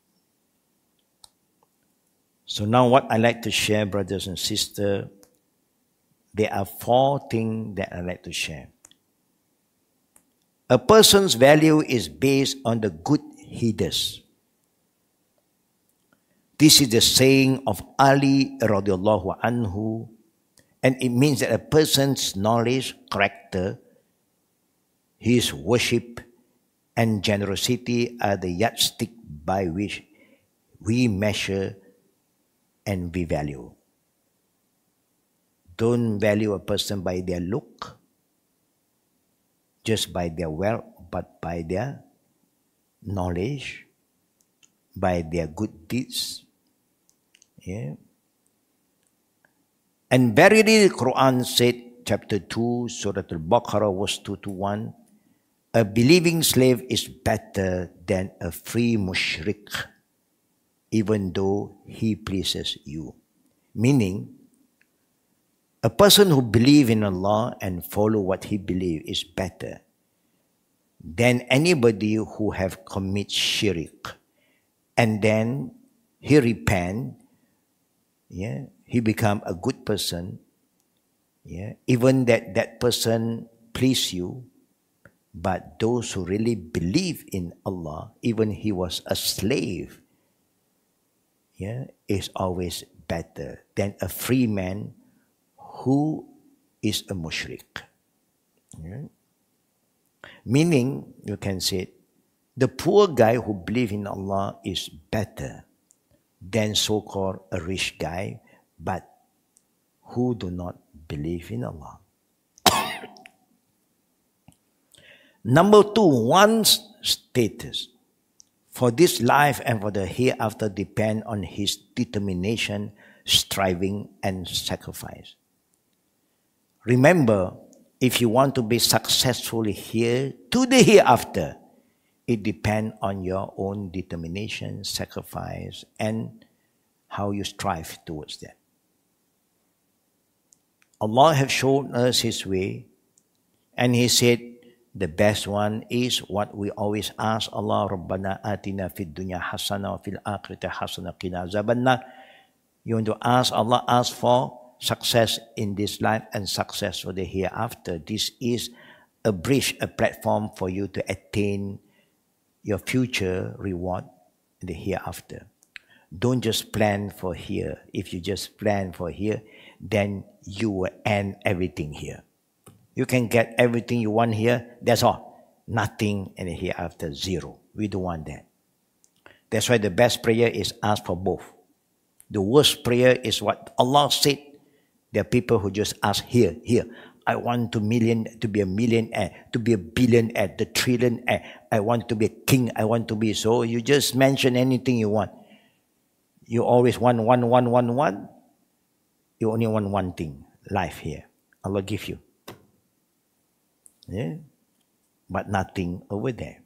So now what I like to share, brothers and sisters, there are 4 things that I like to share. A person's value is based on the good he does. This is the saying of Ali radiallahu anhu, and it means that a person's knowledge, character, his worship, and generosity are the yardstick by which we measure and we value. Don't value a person by their look, just by their wealth, but by their knowledge, by their good deeds. Yeah. And verily the Quran said, chapter 2, Surah Al-Baqarah, verse 2 to 1, a believing slave is better than a free mushrik, even though he pleases you. Meaning, a person who believes in Allah and follow what he believes is better than anybody who have commit shirk. And then he repent, he become a good person, Yeah, even that person please you, but those who really believe in Allah, even he was a slave, yeah, is always better than a free man who is a mushrik. Yeah? Meaning, you can say, the poor guy who believes in Allah is better than so-called a rich guy, but who do not believe in Allah. Number two, one's status for this life and for the hereafter depend on his determination, striving, and sacrifice. Remember, if you want to be successful here to the hereafter, it depends on your own determination, sacrifice, and how you strive towards that. Allah has shown us His way, and He said the best one is what we always ask Allah, Rabbana atina fid dunya hasana wa fil akhirati hasana qina azabannar. You want to ask Allah, ask for success in this life and success for the hereafter. This is a bridge, a platform for you to attain your future reward in the hereafter. Don't just plan for here. If you just plan for here, then you will end everything here. You can get everything you want here, that's all. Nothing in the hereafter, zero. We don't want that. That's why the best prayer is ask for both. The worst prayer is what Allah said. There are people who just ask here. I want to be a millionaire, to be a billionaire, the trillionaire. I want to be a king. I want to be so. You just mention anything you want. You always want one. You only want one thing, life here. Allah give you. Yeah? But nothing over there.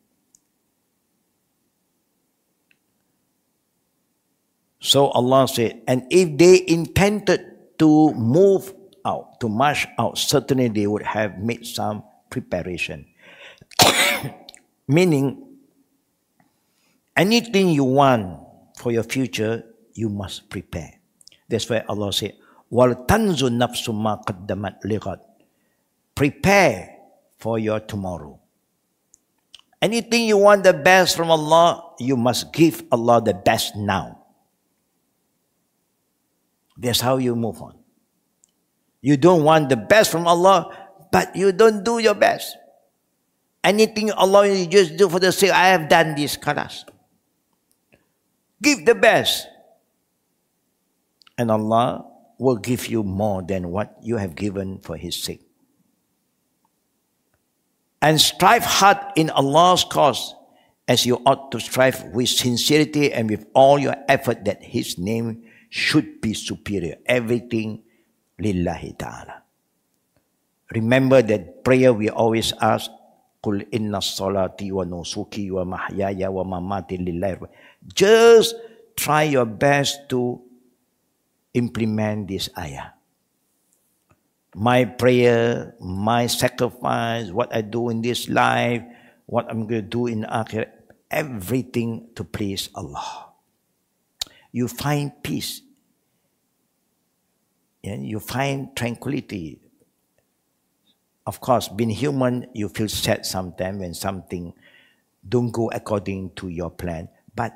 So Allah said, and if they intended to move out, to march out, certainly they would have made some preparation. Meaning, anything you want for your future, you must prepare. That's why Allah said, وَلْتَنْزُ نَفْسُ مَا قَدَّمَتْ لِغَدْ. Prepare for your tomorrow. Anything you want the best from Allah, you must give Allah the best now. That's how you move on. You don't want the best from Allah, but you don't do your best. Anything Allah, you just do for the sake, I have done this, khalas. Give the best. And Allah will give you more than what you have given for His sake. And strive hard in Allah's cause as you ought to strive with sincerity and with all your effort that His name should be superior. Everything lillahi ta'ala. Remember that prayer we always ask, Qul inna salati wa nusuki wa mahyaya wa mamati lillahi. Just try your best to implement this ayah. My prayer, my sacrifice, what I do in this life, what I'm going to do in Akhirah, everything to please Allah. You find peace. And you find tranquility. Of course, being human, you feel sad sometimes when something don't go according to your plan. But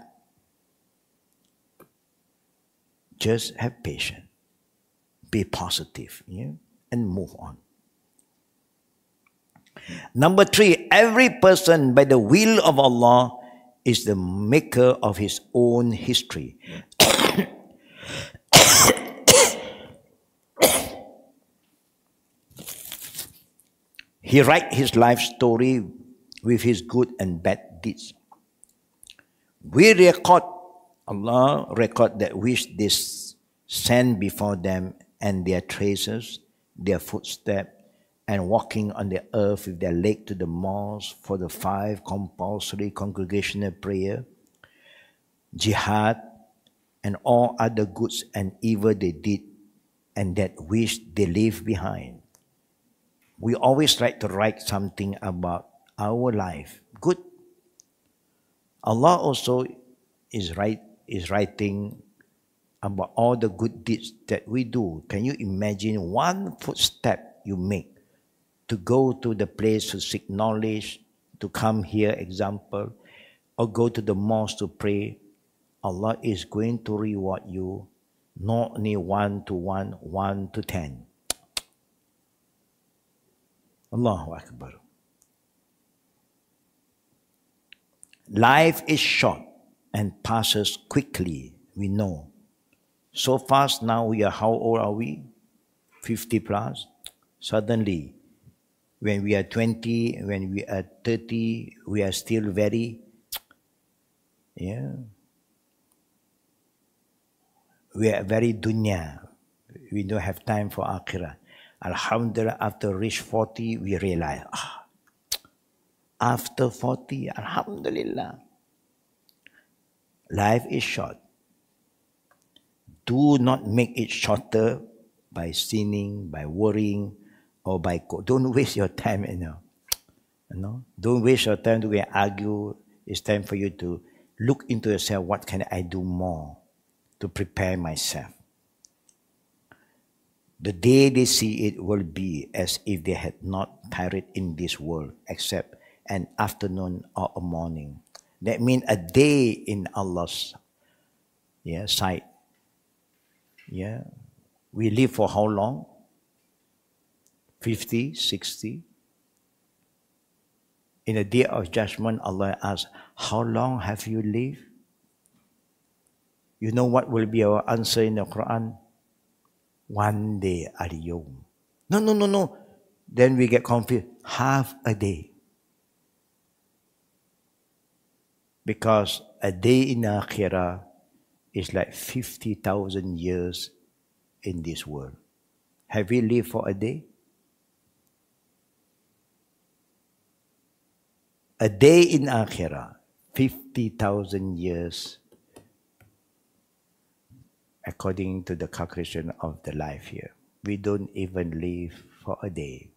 just have patience. Be positive. Yeah? And move on. Number 3, every person by the will of Allah is the maker of his own history. He writes his life story with his good and bad deeds. We record, Allah record that which they send before them and their traces, their footsteps, and walking on the earth with their leg to the mosque for the 5 compulsory congregational prayer, jihad, and all other goods and evil they did, and that which they leave behind. We always like to write something about our life. Good. Allah also is writing about all the good deeds that we do. Can you imagine one footstep you make to go to the place to seek knowledge, to come here, example, or go to the mosque to pray? Allah is going to reward you not only 1 to 1, 1 to 10. Allahu Akbar. Life is short and passes quickly, we know. So fast now we are, how old are we? 50 plus. Suddenly, when we are 20, when we are 30, we are still very, we are very dunya. We don't have time for akhirah. Alhamdulillah, after reach 40, we realize, after 40, alhamdulillah, life is short. Do not make it shorter by sinning, by worrying, or by don't waste your time, Don't waste your time to go and argue. It's time for you to look into yourself. What can I do more to prepare myself? The day they see it will be as if they had not tarried in this world except an afternoon or a morning. That means a day in Allah's sight. We live for how long? 50, 60. In the day of judgment, Allah asks, how long have you lived? You know what will be our answer in the Quran? One day, al-yawm. No. Then we get confused. Half a day. Because a day in Akhirah is like 50,000 years in this world. Have we lived for a day? A day in Akhirah, 50,000 years, according to the calculation of the life here. We don't even live for a day.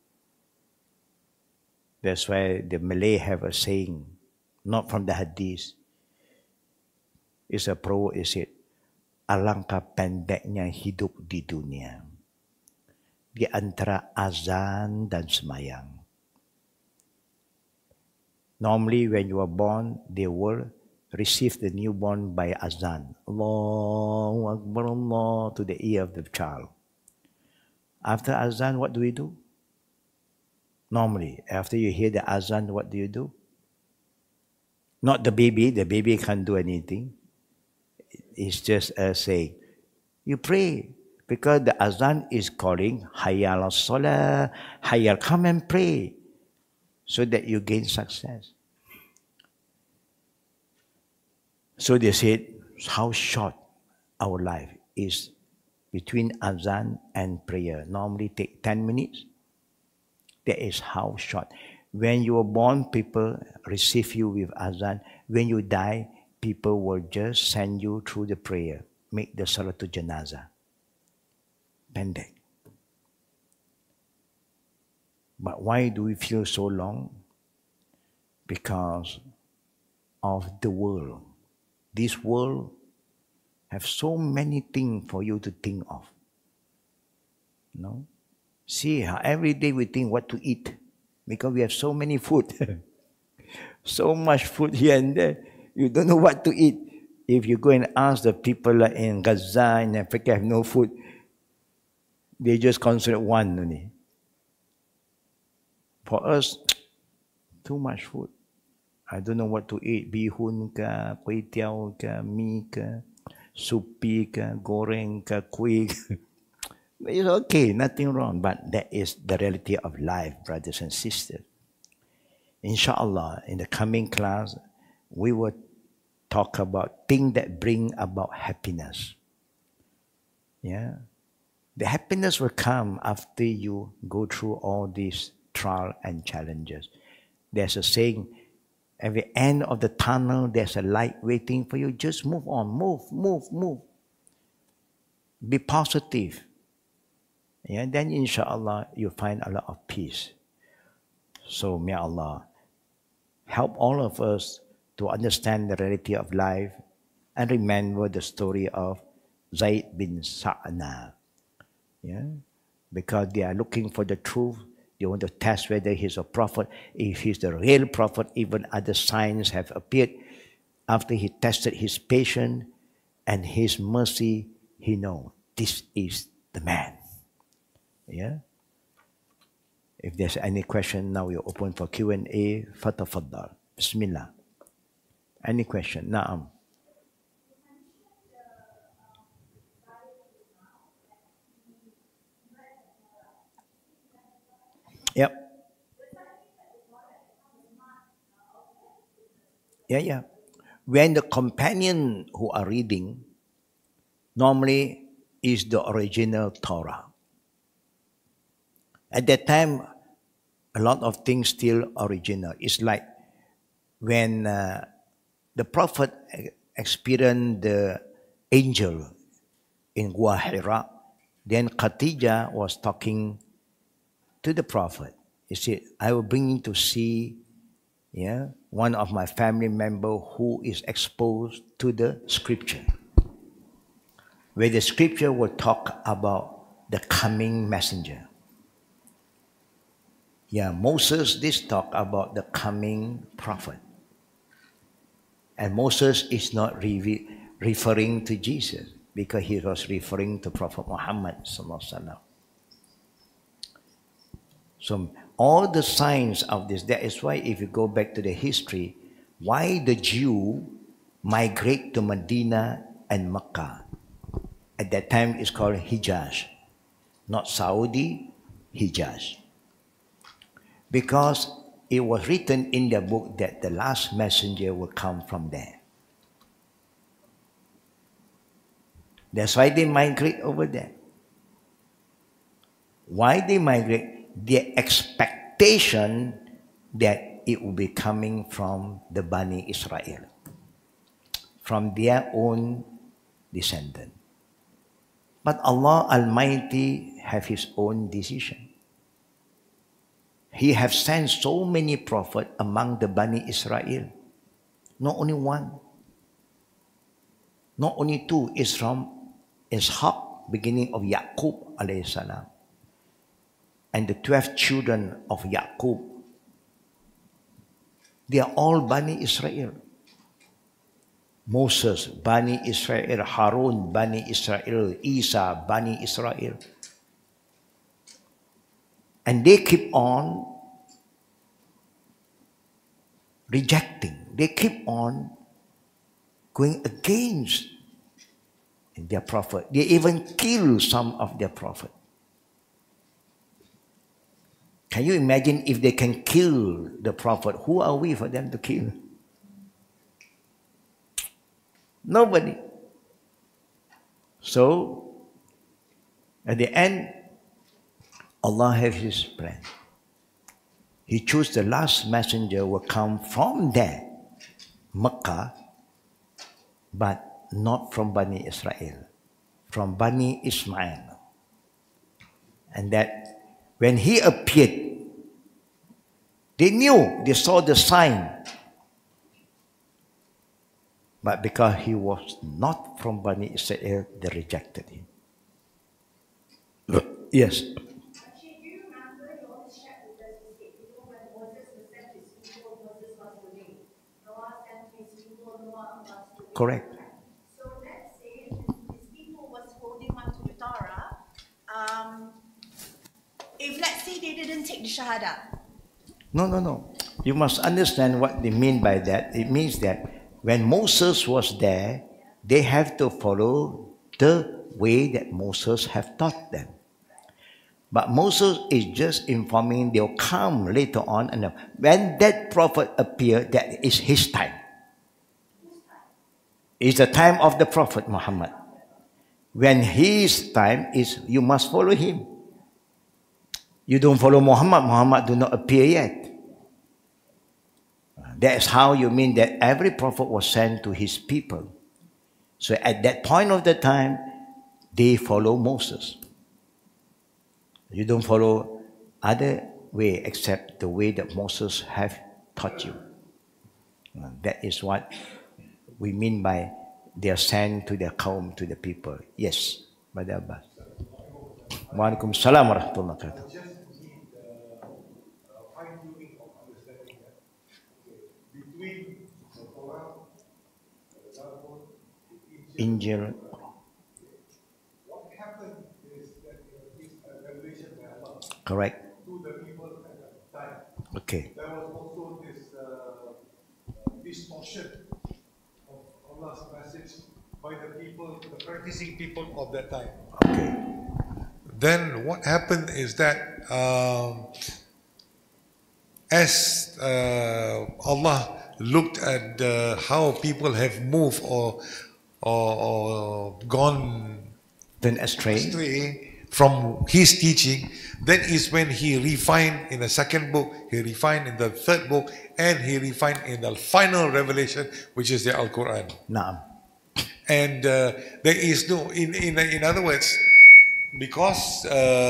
That's why the Malay have a saying, not from the Hadith. It's a proverb, it said, alangkah pendeknya hidup di dunia, di antara azan dan semayang. Normally when you are born, they will receive the newborn by azan. Allahu Akbar, Allah, to the ear of the child. After azan, what do we do? Normally, after you hear the azan, what do you do? Not the baby can't do anything. It's just a saying. You pray, because the azan is calling, Hayya ala salah, Hayya, come and pray, so that you gain success. So they said, how short our life is between azan and prayer. Normally take 10 minutes. That is how short. When you are born, people receive you with azan. When you die, people will just send you through the prayer. Make the salatul janazah. Pendek. But why do we feel so long? Because of the world. This world have so many things for you to think of. No? See how every day we think what to eat. Because we have so many food. So much food here and there. You don't know what to eat. If you go and ask the people in Gaza, in Africa, have no food, they just consider one only. For us, too much food. I don't know what to eat. Bihun ka, kway teow ka, mee ka, supi ka, goreng ka, kuih. It's okay, nothing wrong. But that is the reality of life, brothers and sisters. Inshallah, in the coming class, we will talk about things that bring about happiness. The happiness will come after you go through all these trials and challenges. There's a saying, at the end of the tunnel, there's a light waiting for you. Just move on, move. Be positive. Then inshallah, you'll find a lot of peace. So may Allah help all of us to understand the reality of life and remember the story of Zaid bin Sa'na. Yeah? Because they are looking for the truth. They want to test whether he's a prophet. If he's the real prophet, even other signs have appeared. After he tested his patience and his mercy, he knows this is the man. Yeah. If there's any question, now we're open for Q&A. Fatafaddal. Bismillah. Any question? Naam. Yep. Yeah. When the companion who are reading, normally is the original Torah. At that time, a lot of things still original. It's like when the prophet experienced the angel in Gua Hira, then Khadijah was talking to the prophet. He said, I will bring you to see one of my family member who is exposed to the scripture. Where the scripture will talk about the coming messenger. Yeah, Moses, this talk about the coming prophet. And Moses is not referring to Jesus because he was referring to Prophet Muhammad sallallahu alaihi wasallam. So all the signs of this, that is why if you go back to the history, why the Jew migrate to Medina and Mecca. At that time it's called Hijaz, not Saudi, Hijaz. Because it was written in the book that the last messenger will come from there. That's why they migrate over there. Why they migrate? The expectation that it will be coming from the Bani Israel, from their own descendant. But Allah Almighty have His own decision. He have sent so many prophets among the Bani Israel. Not only one. Not only two. It's from Ishaq, beginning of Yaqub alayhi salam. And the 12 children of Yaqub. They are all Bani Israel. Moses, Bani Israel. Harun, Bani Israel. Isa, Bani Israel. And they keep on rejecting. They keep on going against their prophet. They even kill some of their prophet. Can you imagine if they can kill the prophet? Who are we for them to kill? Nobody. So, at the end, Allah has His plan. He chose the last messenger will come from there, Mecca, but not from Bani Israel, from Bani Ismail. And that when he appeared, they knew, they saw the sign. But because he was not from Bani Israel, they rejected him. Yes. Correct. So let's say these people was holding on to the Torah. If let's say they didn't take the Shahada. No. You must understand what they mean by that. It means that when Moses was there, they have to follow the way that Moses have taught them. But Moses is just informing they'll come later on, and when that prophet appears, that is his time. It's the time of the Prophet Muhammad. When his time is, you must follow him. You don't follow Muhammad, Muhammad do not appear yet. That's how you mean that every prophet was sent to his people. So at that point of the time, they follow Moses. You don't follow other way except the way that Moses have taught you. That is what we mean by they are sent to their kaum, to the people. Yes, Brother Abbas. Waalaikumsalam warahmatullahi wabarakatuh. Just need fine-tuning of understanding that between the Torah, the Talmud, the Injil. what happened is that this revelation by Allah Correct. to the people at that time. Okay. There was also this distortion of Allah's message by the people, the practicing people of that time. Okay. Then what happened is that as Allah looked at how people have moved or gone Then astray. astray from His teaching, then is when He refined in the second book, He refined in the third book, and He refined in the final revelation, which is the Al-Quran. Naam. And there is no, in other words, because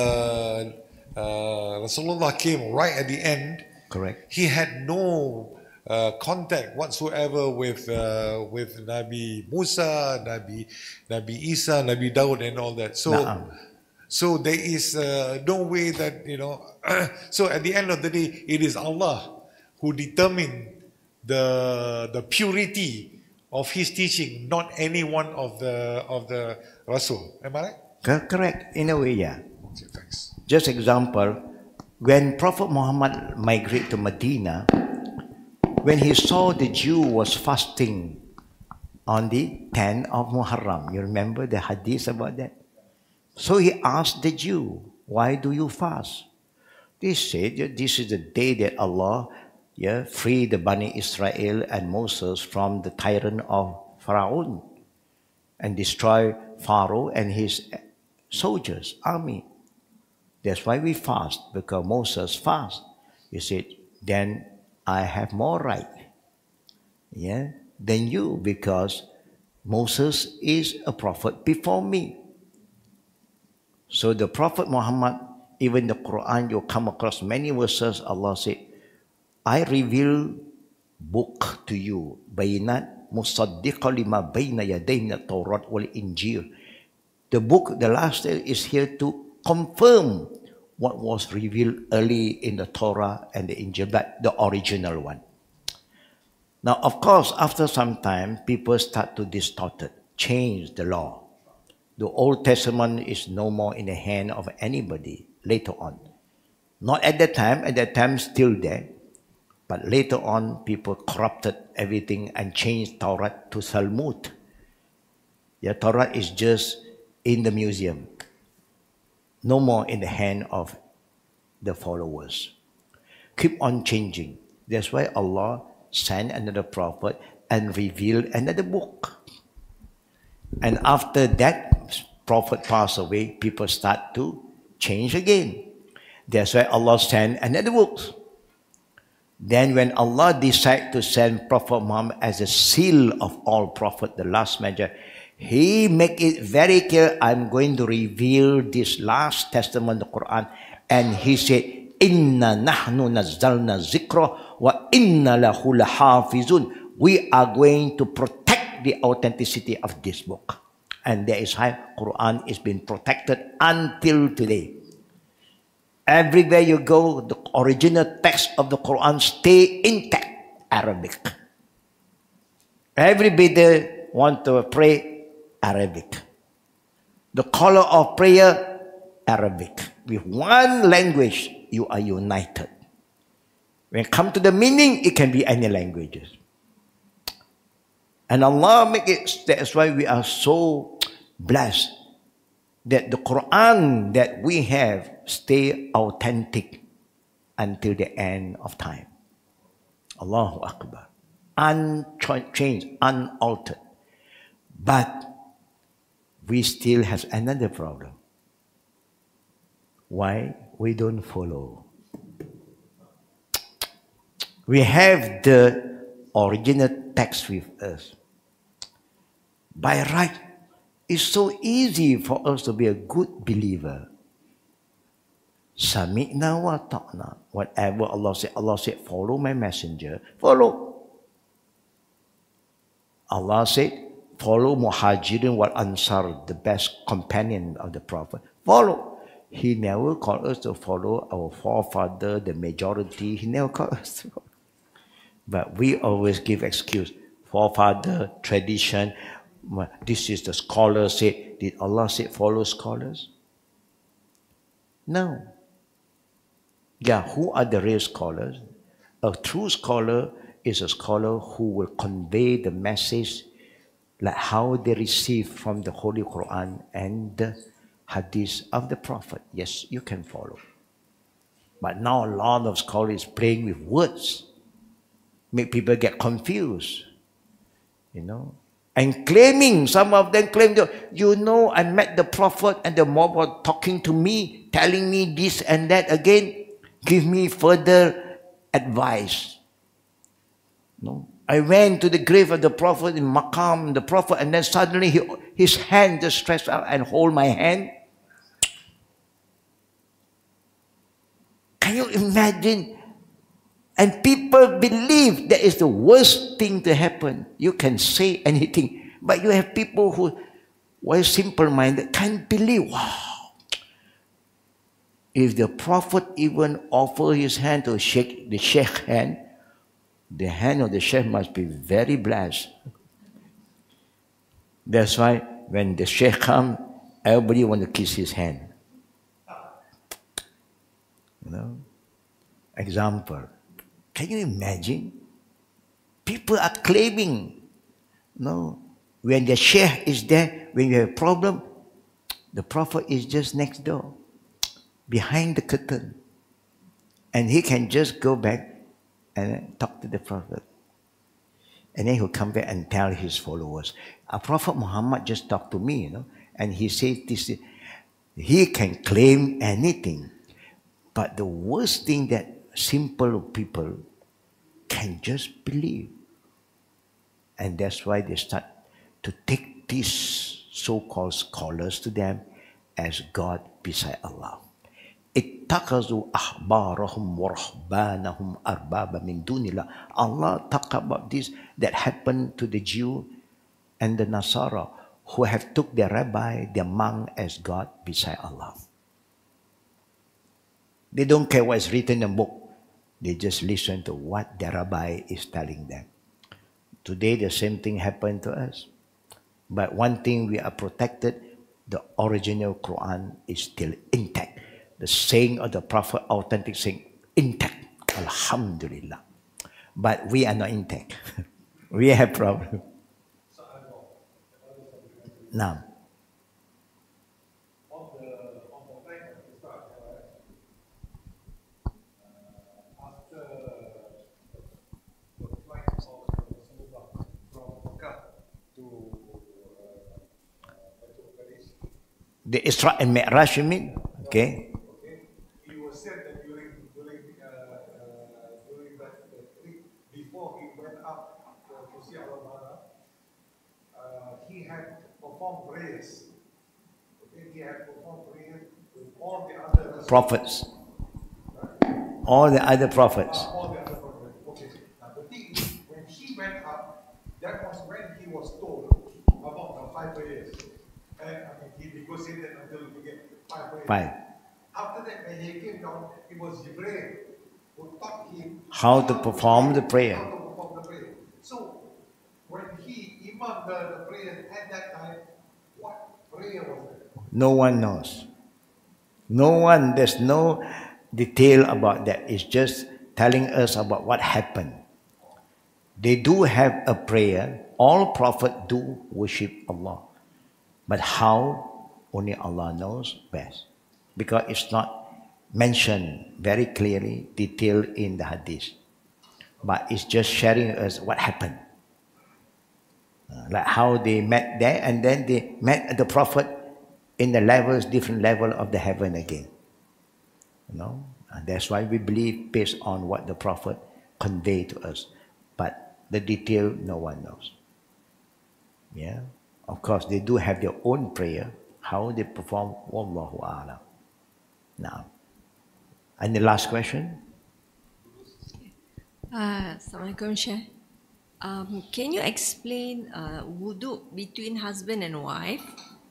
Rasulullah came right at the end, Correct. he had no contact whatsoever with Nabi Musa, Nabi Isa, Nabi Daud, and all that. So, Na'am. so there is no way that So at the end of the day, it is Allah who determined the purity of His teaching, not any one of the Rasul. Am I right? Correct. In a way, yeah. Okay, thanks. Just example, when Prophet Muhammad migrated to Medina, when he saw the Jew was fasting on the 10th of Muharram, you remember the hadith about that? So he asked the Jew, why do you fast? They said, this is the day that Allah freed the Bani Israel and Moses from the tyrant of Pharaoh and destroy Pharaoh and his soldiers, army. That's why we fast, because Moses fast. You said, then I have more right than you, because Moses is a prophet before me. So the Prophet Muhammad, even the Quran, you come across many verses, Allah said, I reveal book to you, Bayinat Musaddiqa lima bayna yadayna Tawrat wal Injil. The book, the last is here to confirm what was revealed early in the Torah and the Injil, but the original one. Now, of course, after some time, people start to distort it, change the law. The Old Testament is no more in the hand of anybody later on. Not at that time still there, but later on, people corrupted everything and changed Torah to Talmud. Torah is just in the museum, no more in the hand of the followers. Keep on changing. That's why Allah sent another prophet and revealed another book. And after that prophet passed away, people start to change again. That's why Allah sent another book. Then when Allah decided to send Prophet Muhammad as a seal of all prophets, the last messenger, He make it very clear, I'm going to reveal this last testament, the Quran. And He said, Inna nahnu nazzalna zikra wa inna lahu lahafizun. We are going to protect the authenticity of this book. And that is how Quran is being protected until today. Everywhere you go, the original text of the Quran stay intact, Arabic. Everybody want to pray, Arabic. The color of prayer, Arabic. With one language, you are united. When it comes to the meaning, it can be any languages. And Allah make it, that's why we are so blessed that the Quran that we have stay authentic until the end of time. Allahu Akbar. Unchanged, unaltered. But we still have another problem. Why? We don't follow. We have the original text with us. By right, it's so easy for us to be a good believer. Sami'na wa ta'na. Whatever Allah said, follow my messenger, follow. Allah said, follow Muhajirin wal Ansar, the best companion of the Prophet. Follow. He never called us to follow our forefather, the majority. He never called us to follow. But we always give excuse. Forefather, tradition. This is the scholar said. Did Allah say follow scholars? No. Yeah, who are the real scholars? A true scholar is a scholar who will convey the message like how they receive from the Holy Quran and the Hadith of the Prophet. Yes, you can follow. But now a lot of scholars playing with words, make people get confused, and claiming, some of them claim, I met the Prophet and the mob was talking to me, telling me this and that again, give me further advice. No, I went to the grave of the Prophet in Maqam, the Prophet, and then suddenly his hand just stretched out and hold my hand. Can you imagine? And people believe that is the worst thing to happen. You can say anything, but you have people who were simple-minded, can't believe. Wow! If the Prophet even offer his hand to shake the Sheikh hand, the hand of the Sheikh must be very blessed. That's why when the Sheikh comes, everybody want to kiss his hand. Example. Can you imagine? People are claiming, when the Sheikh is there, when you have a problem, the Prophet is just next door, behind the curtain. And he can just go back and talk to the Prophet. And then he'll come back and tell his followers, Prophet Muhammad just talked to me, and he says this. He can claim anything. But the worst thing that simple people can just believe. And that's why they start to take these so-called scholars to them as God beside Allah. Ittakazu ahbarahum warahbanahum arbaba min dunillah. Allah talk about this that happened to the Jew and the Nasara who have took their rabbi, their monk as God beside Allah. They don't care what is written in the book. They just listen to what the rabbi is telling them. Today the same thing happened to us. But one thing we are protected, the original Quran is still intact. The saying of the Prophet, authentic saying, intact. Alhamdulillah. But we are not intact. We have problem. Now. The Isra and Mi'raj, you mean? Okay. It was said that during that trip, before he went up to see Allah, he had performed prayers. Okay, he had performed prayers with all the other prophets. All the other prophets. All the other prophets. Okay. Now the thing is, when he went up, that was when he was told about the 5 prayers. He negotiated until he get 5 prayers. 5. After that, when he came down, it was Jibreel who taught him how to perform the prayer. So, when he imam the prayer at that time, what prayer was it? No one knows. There's no detail about that. It's just telling us about what happened. They do have a prayer. All prophets do worship Allah. But how? Only Allah knows best. Because it's not mentioned very clearly, detailed in the hadith. But it's just sharing us what happened. Like how they met there, and then they met the Prophet in the levels, different level of the heaven again. And that's why we believe based on what the Prophet conveyed to us. But the detail, no one knows. Yeah. Of course, they do have their own prayer. How they perform, Wallahu A'lam. Now, and the last question? Assalamualaikum, Syekh. Can you explain wudu between husband and wife?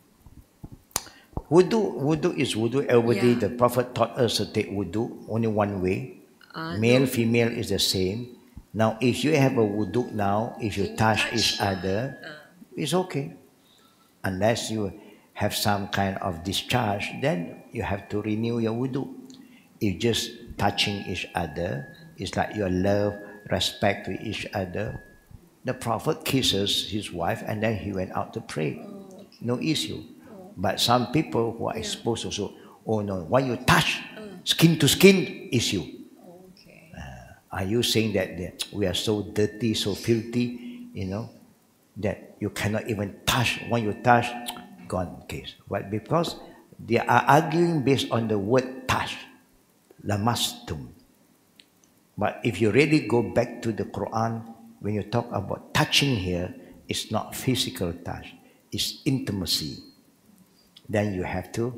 Wudu is wudu. Every day Yeah. the Prophet taught us to take wudu only one way. Uh, Male, no. female is the same. Now, if you have a wudu now, if you Can you touch touch? each other, it's okay. Unless you have some kind of discharge, then you have to renew your wudu. If just touching each other, it's like your love, respect to each other. The Prophet kisses his wife and then he went out to pray. No issue. But some people who are exposed also, oh no, when you touch skin to skin, issue. Okay. Are you saying that we are so dirty, so filthy, that you cannot even touch? When you touch, gone case. But because they are arguing based on the word touch, lamastum. But if you really go back to the Quran, when you talk about touching here, it's not physical touch, it's intimacy. Then you have to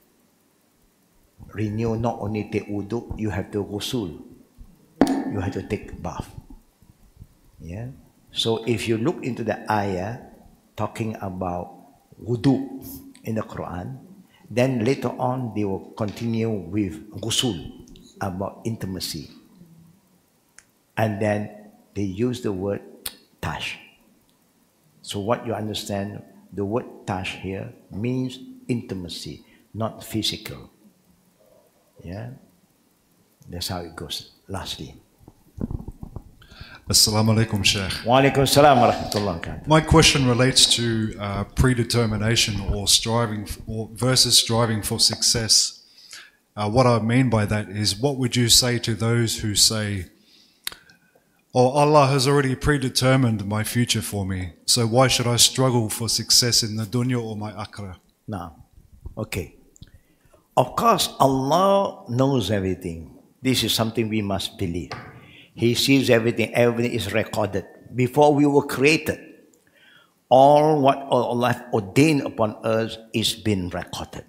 renew, not only take wudu, you have to ghusl. You have to take bath. Yeah. So if you look into the ayah talking about wudu in the Quran, then later on they will continue with ghusl, about intimacy. And then they use the word touch. So what you understand, the word touch here means intimacy, not physical. Yeah. That's how it goes. Lastly. Assalamu alaikum, Sheikh. Wa alaikum salam wa rahmatullah wa barakatuh. My question relates to predetermination or versus striving for success. What I mean by that is, what would you say to those who say, "Oh, Allah has already predetermined my future for me, so why should I struggle for success in the dunya or my akhirah?" Now, okay. Of course, Allah knows everything. This is something we must believe. He sees everything. Everything is recorded. Before we were created, all what Allah ordained upon us is been recorded.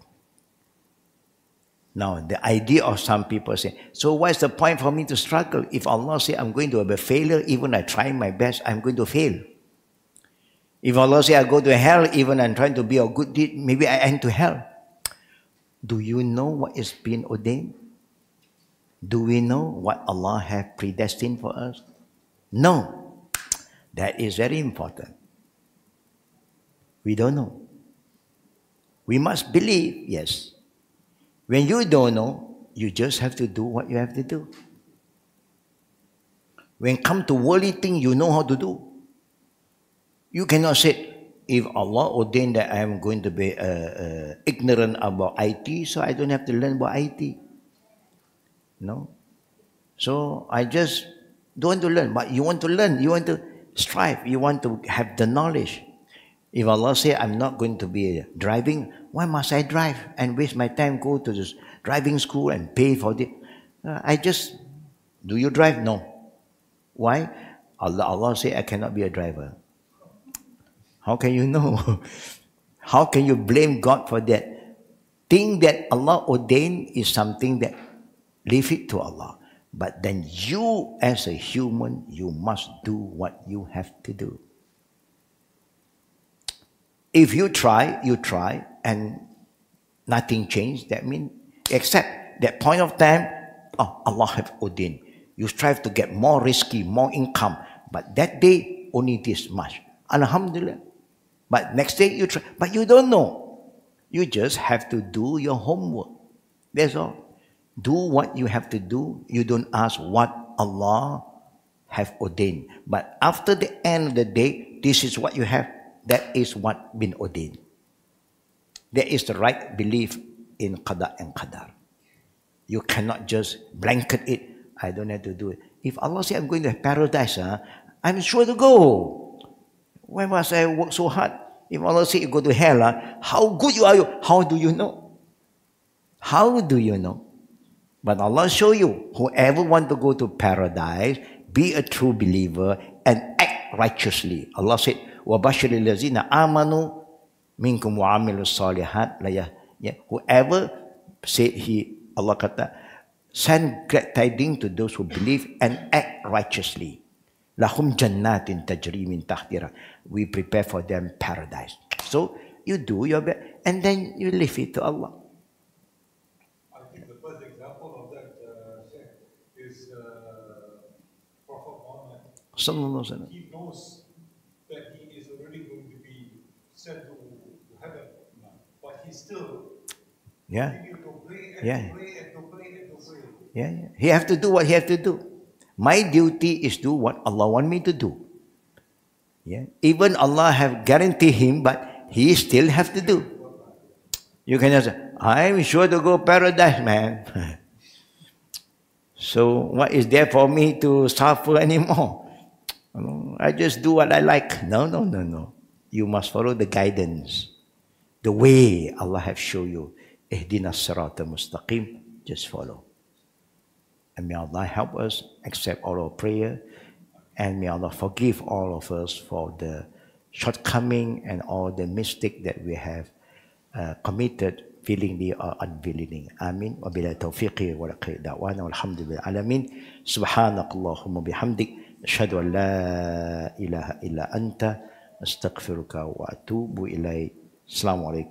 Now, the idea of some people say, so what's the point for me to struggle? If Allah say I'm going to have a failure, even I try my best, I'm going to fail. If Allah say I go to hell, even I'm trying to be a good deed, maybe I end to hell. Do you know what is being ordained? Do we know what Allah has predestined for us? No. That is very important. We don't know. We must believe, yes. When you don't know, you just have to do what you have to do. When it comes to worldly things, you know how to do. You cannot say, if Allah ordained that I am going to be ignorant about IT, so I don't have to learn about IT. No. So I just don't want to learn. But you want to learn, you want to strive, you want to have the knowledge. If Allah say I'm not going to be driving, why must I drive and waste my time, go to this driving school and pay for it? Do you drive? No. Why? Allah say I cannot be a driver. How can you know? How can you blame God for that? Thing that Allah ordained is something that leave it to Allah. But then you as a human, you must do what you have to do. If you try, and nothing changed, that means, except that point of time, Allah have ordained. You strive to get more risky, more income, but that day, only this much. Alhamdulillah. But next day, you try, but you don't know. You just have to do your homework. That's all. Do what you have to do. You don't ask what Allah have ordained. But after the end of the day, this is what you have. That is what been ordained. That is the right belief in qada and qadar. You cannot just blanket it. I don't have to do it. If Allah says I'm going to paradise, I'm sure to go. Why must I work so hard? If Allah says you go to hell, how good you are? How do you know? How do you know? But Allah show you, whoever want to go to paradise, be a true believer and act righteously. Allah said, وَبَشِّرِ الَّذِينَ آمَنُوا مِنْكُمْ وَعَمِلُوا الصَّالِحَاتِ. Whoever said Allah send glad tidings to those who believe and act righteously. Lahum jannatin tajri min tahtira. We prepare for them paradise. So you do your best and then you leave it to Allah. I think the first example of that, Sheikh, is Prophet Muhammad. Sallallahu alaihi wasallam. He knows that he is already going to be sent to heaven, but he still Yeah. continues to pray and Yeah. to pray and to pray and to pray. Yeah, yeah. He have to do what he have to do. My duty is do what Allah want me to do. Yeah. Even Allah have guaranteed him, but he still have to do. You can just say, I'm sure to go paradise, man. So what is there for me to suffer anymore? I just do what I like. No. You must follow the guidance, the way Allah have shown you. Ihdina sirata mustaqim. Just follow. And may Allah help us accept all our prayer. And may Allah forgive all of us for the shortcoming and all the mistake that we have committed willingly or unwillingly. Amin. Wa bila tawfiqi wa laqi da'wana walhamdulillah alamin. Subhanakallahumma bihamdik. Ashhadu an la ilaha illa anta. Astaghfiruka wa atubu ilai. Assalamualaikum.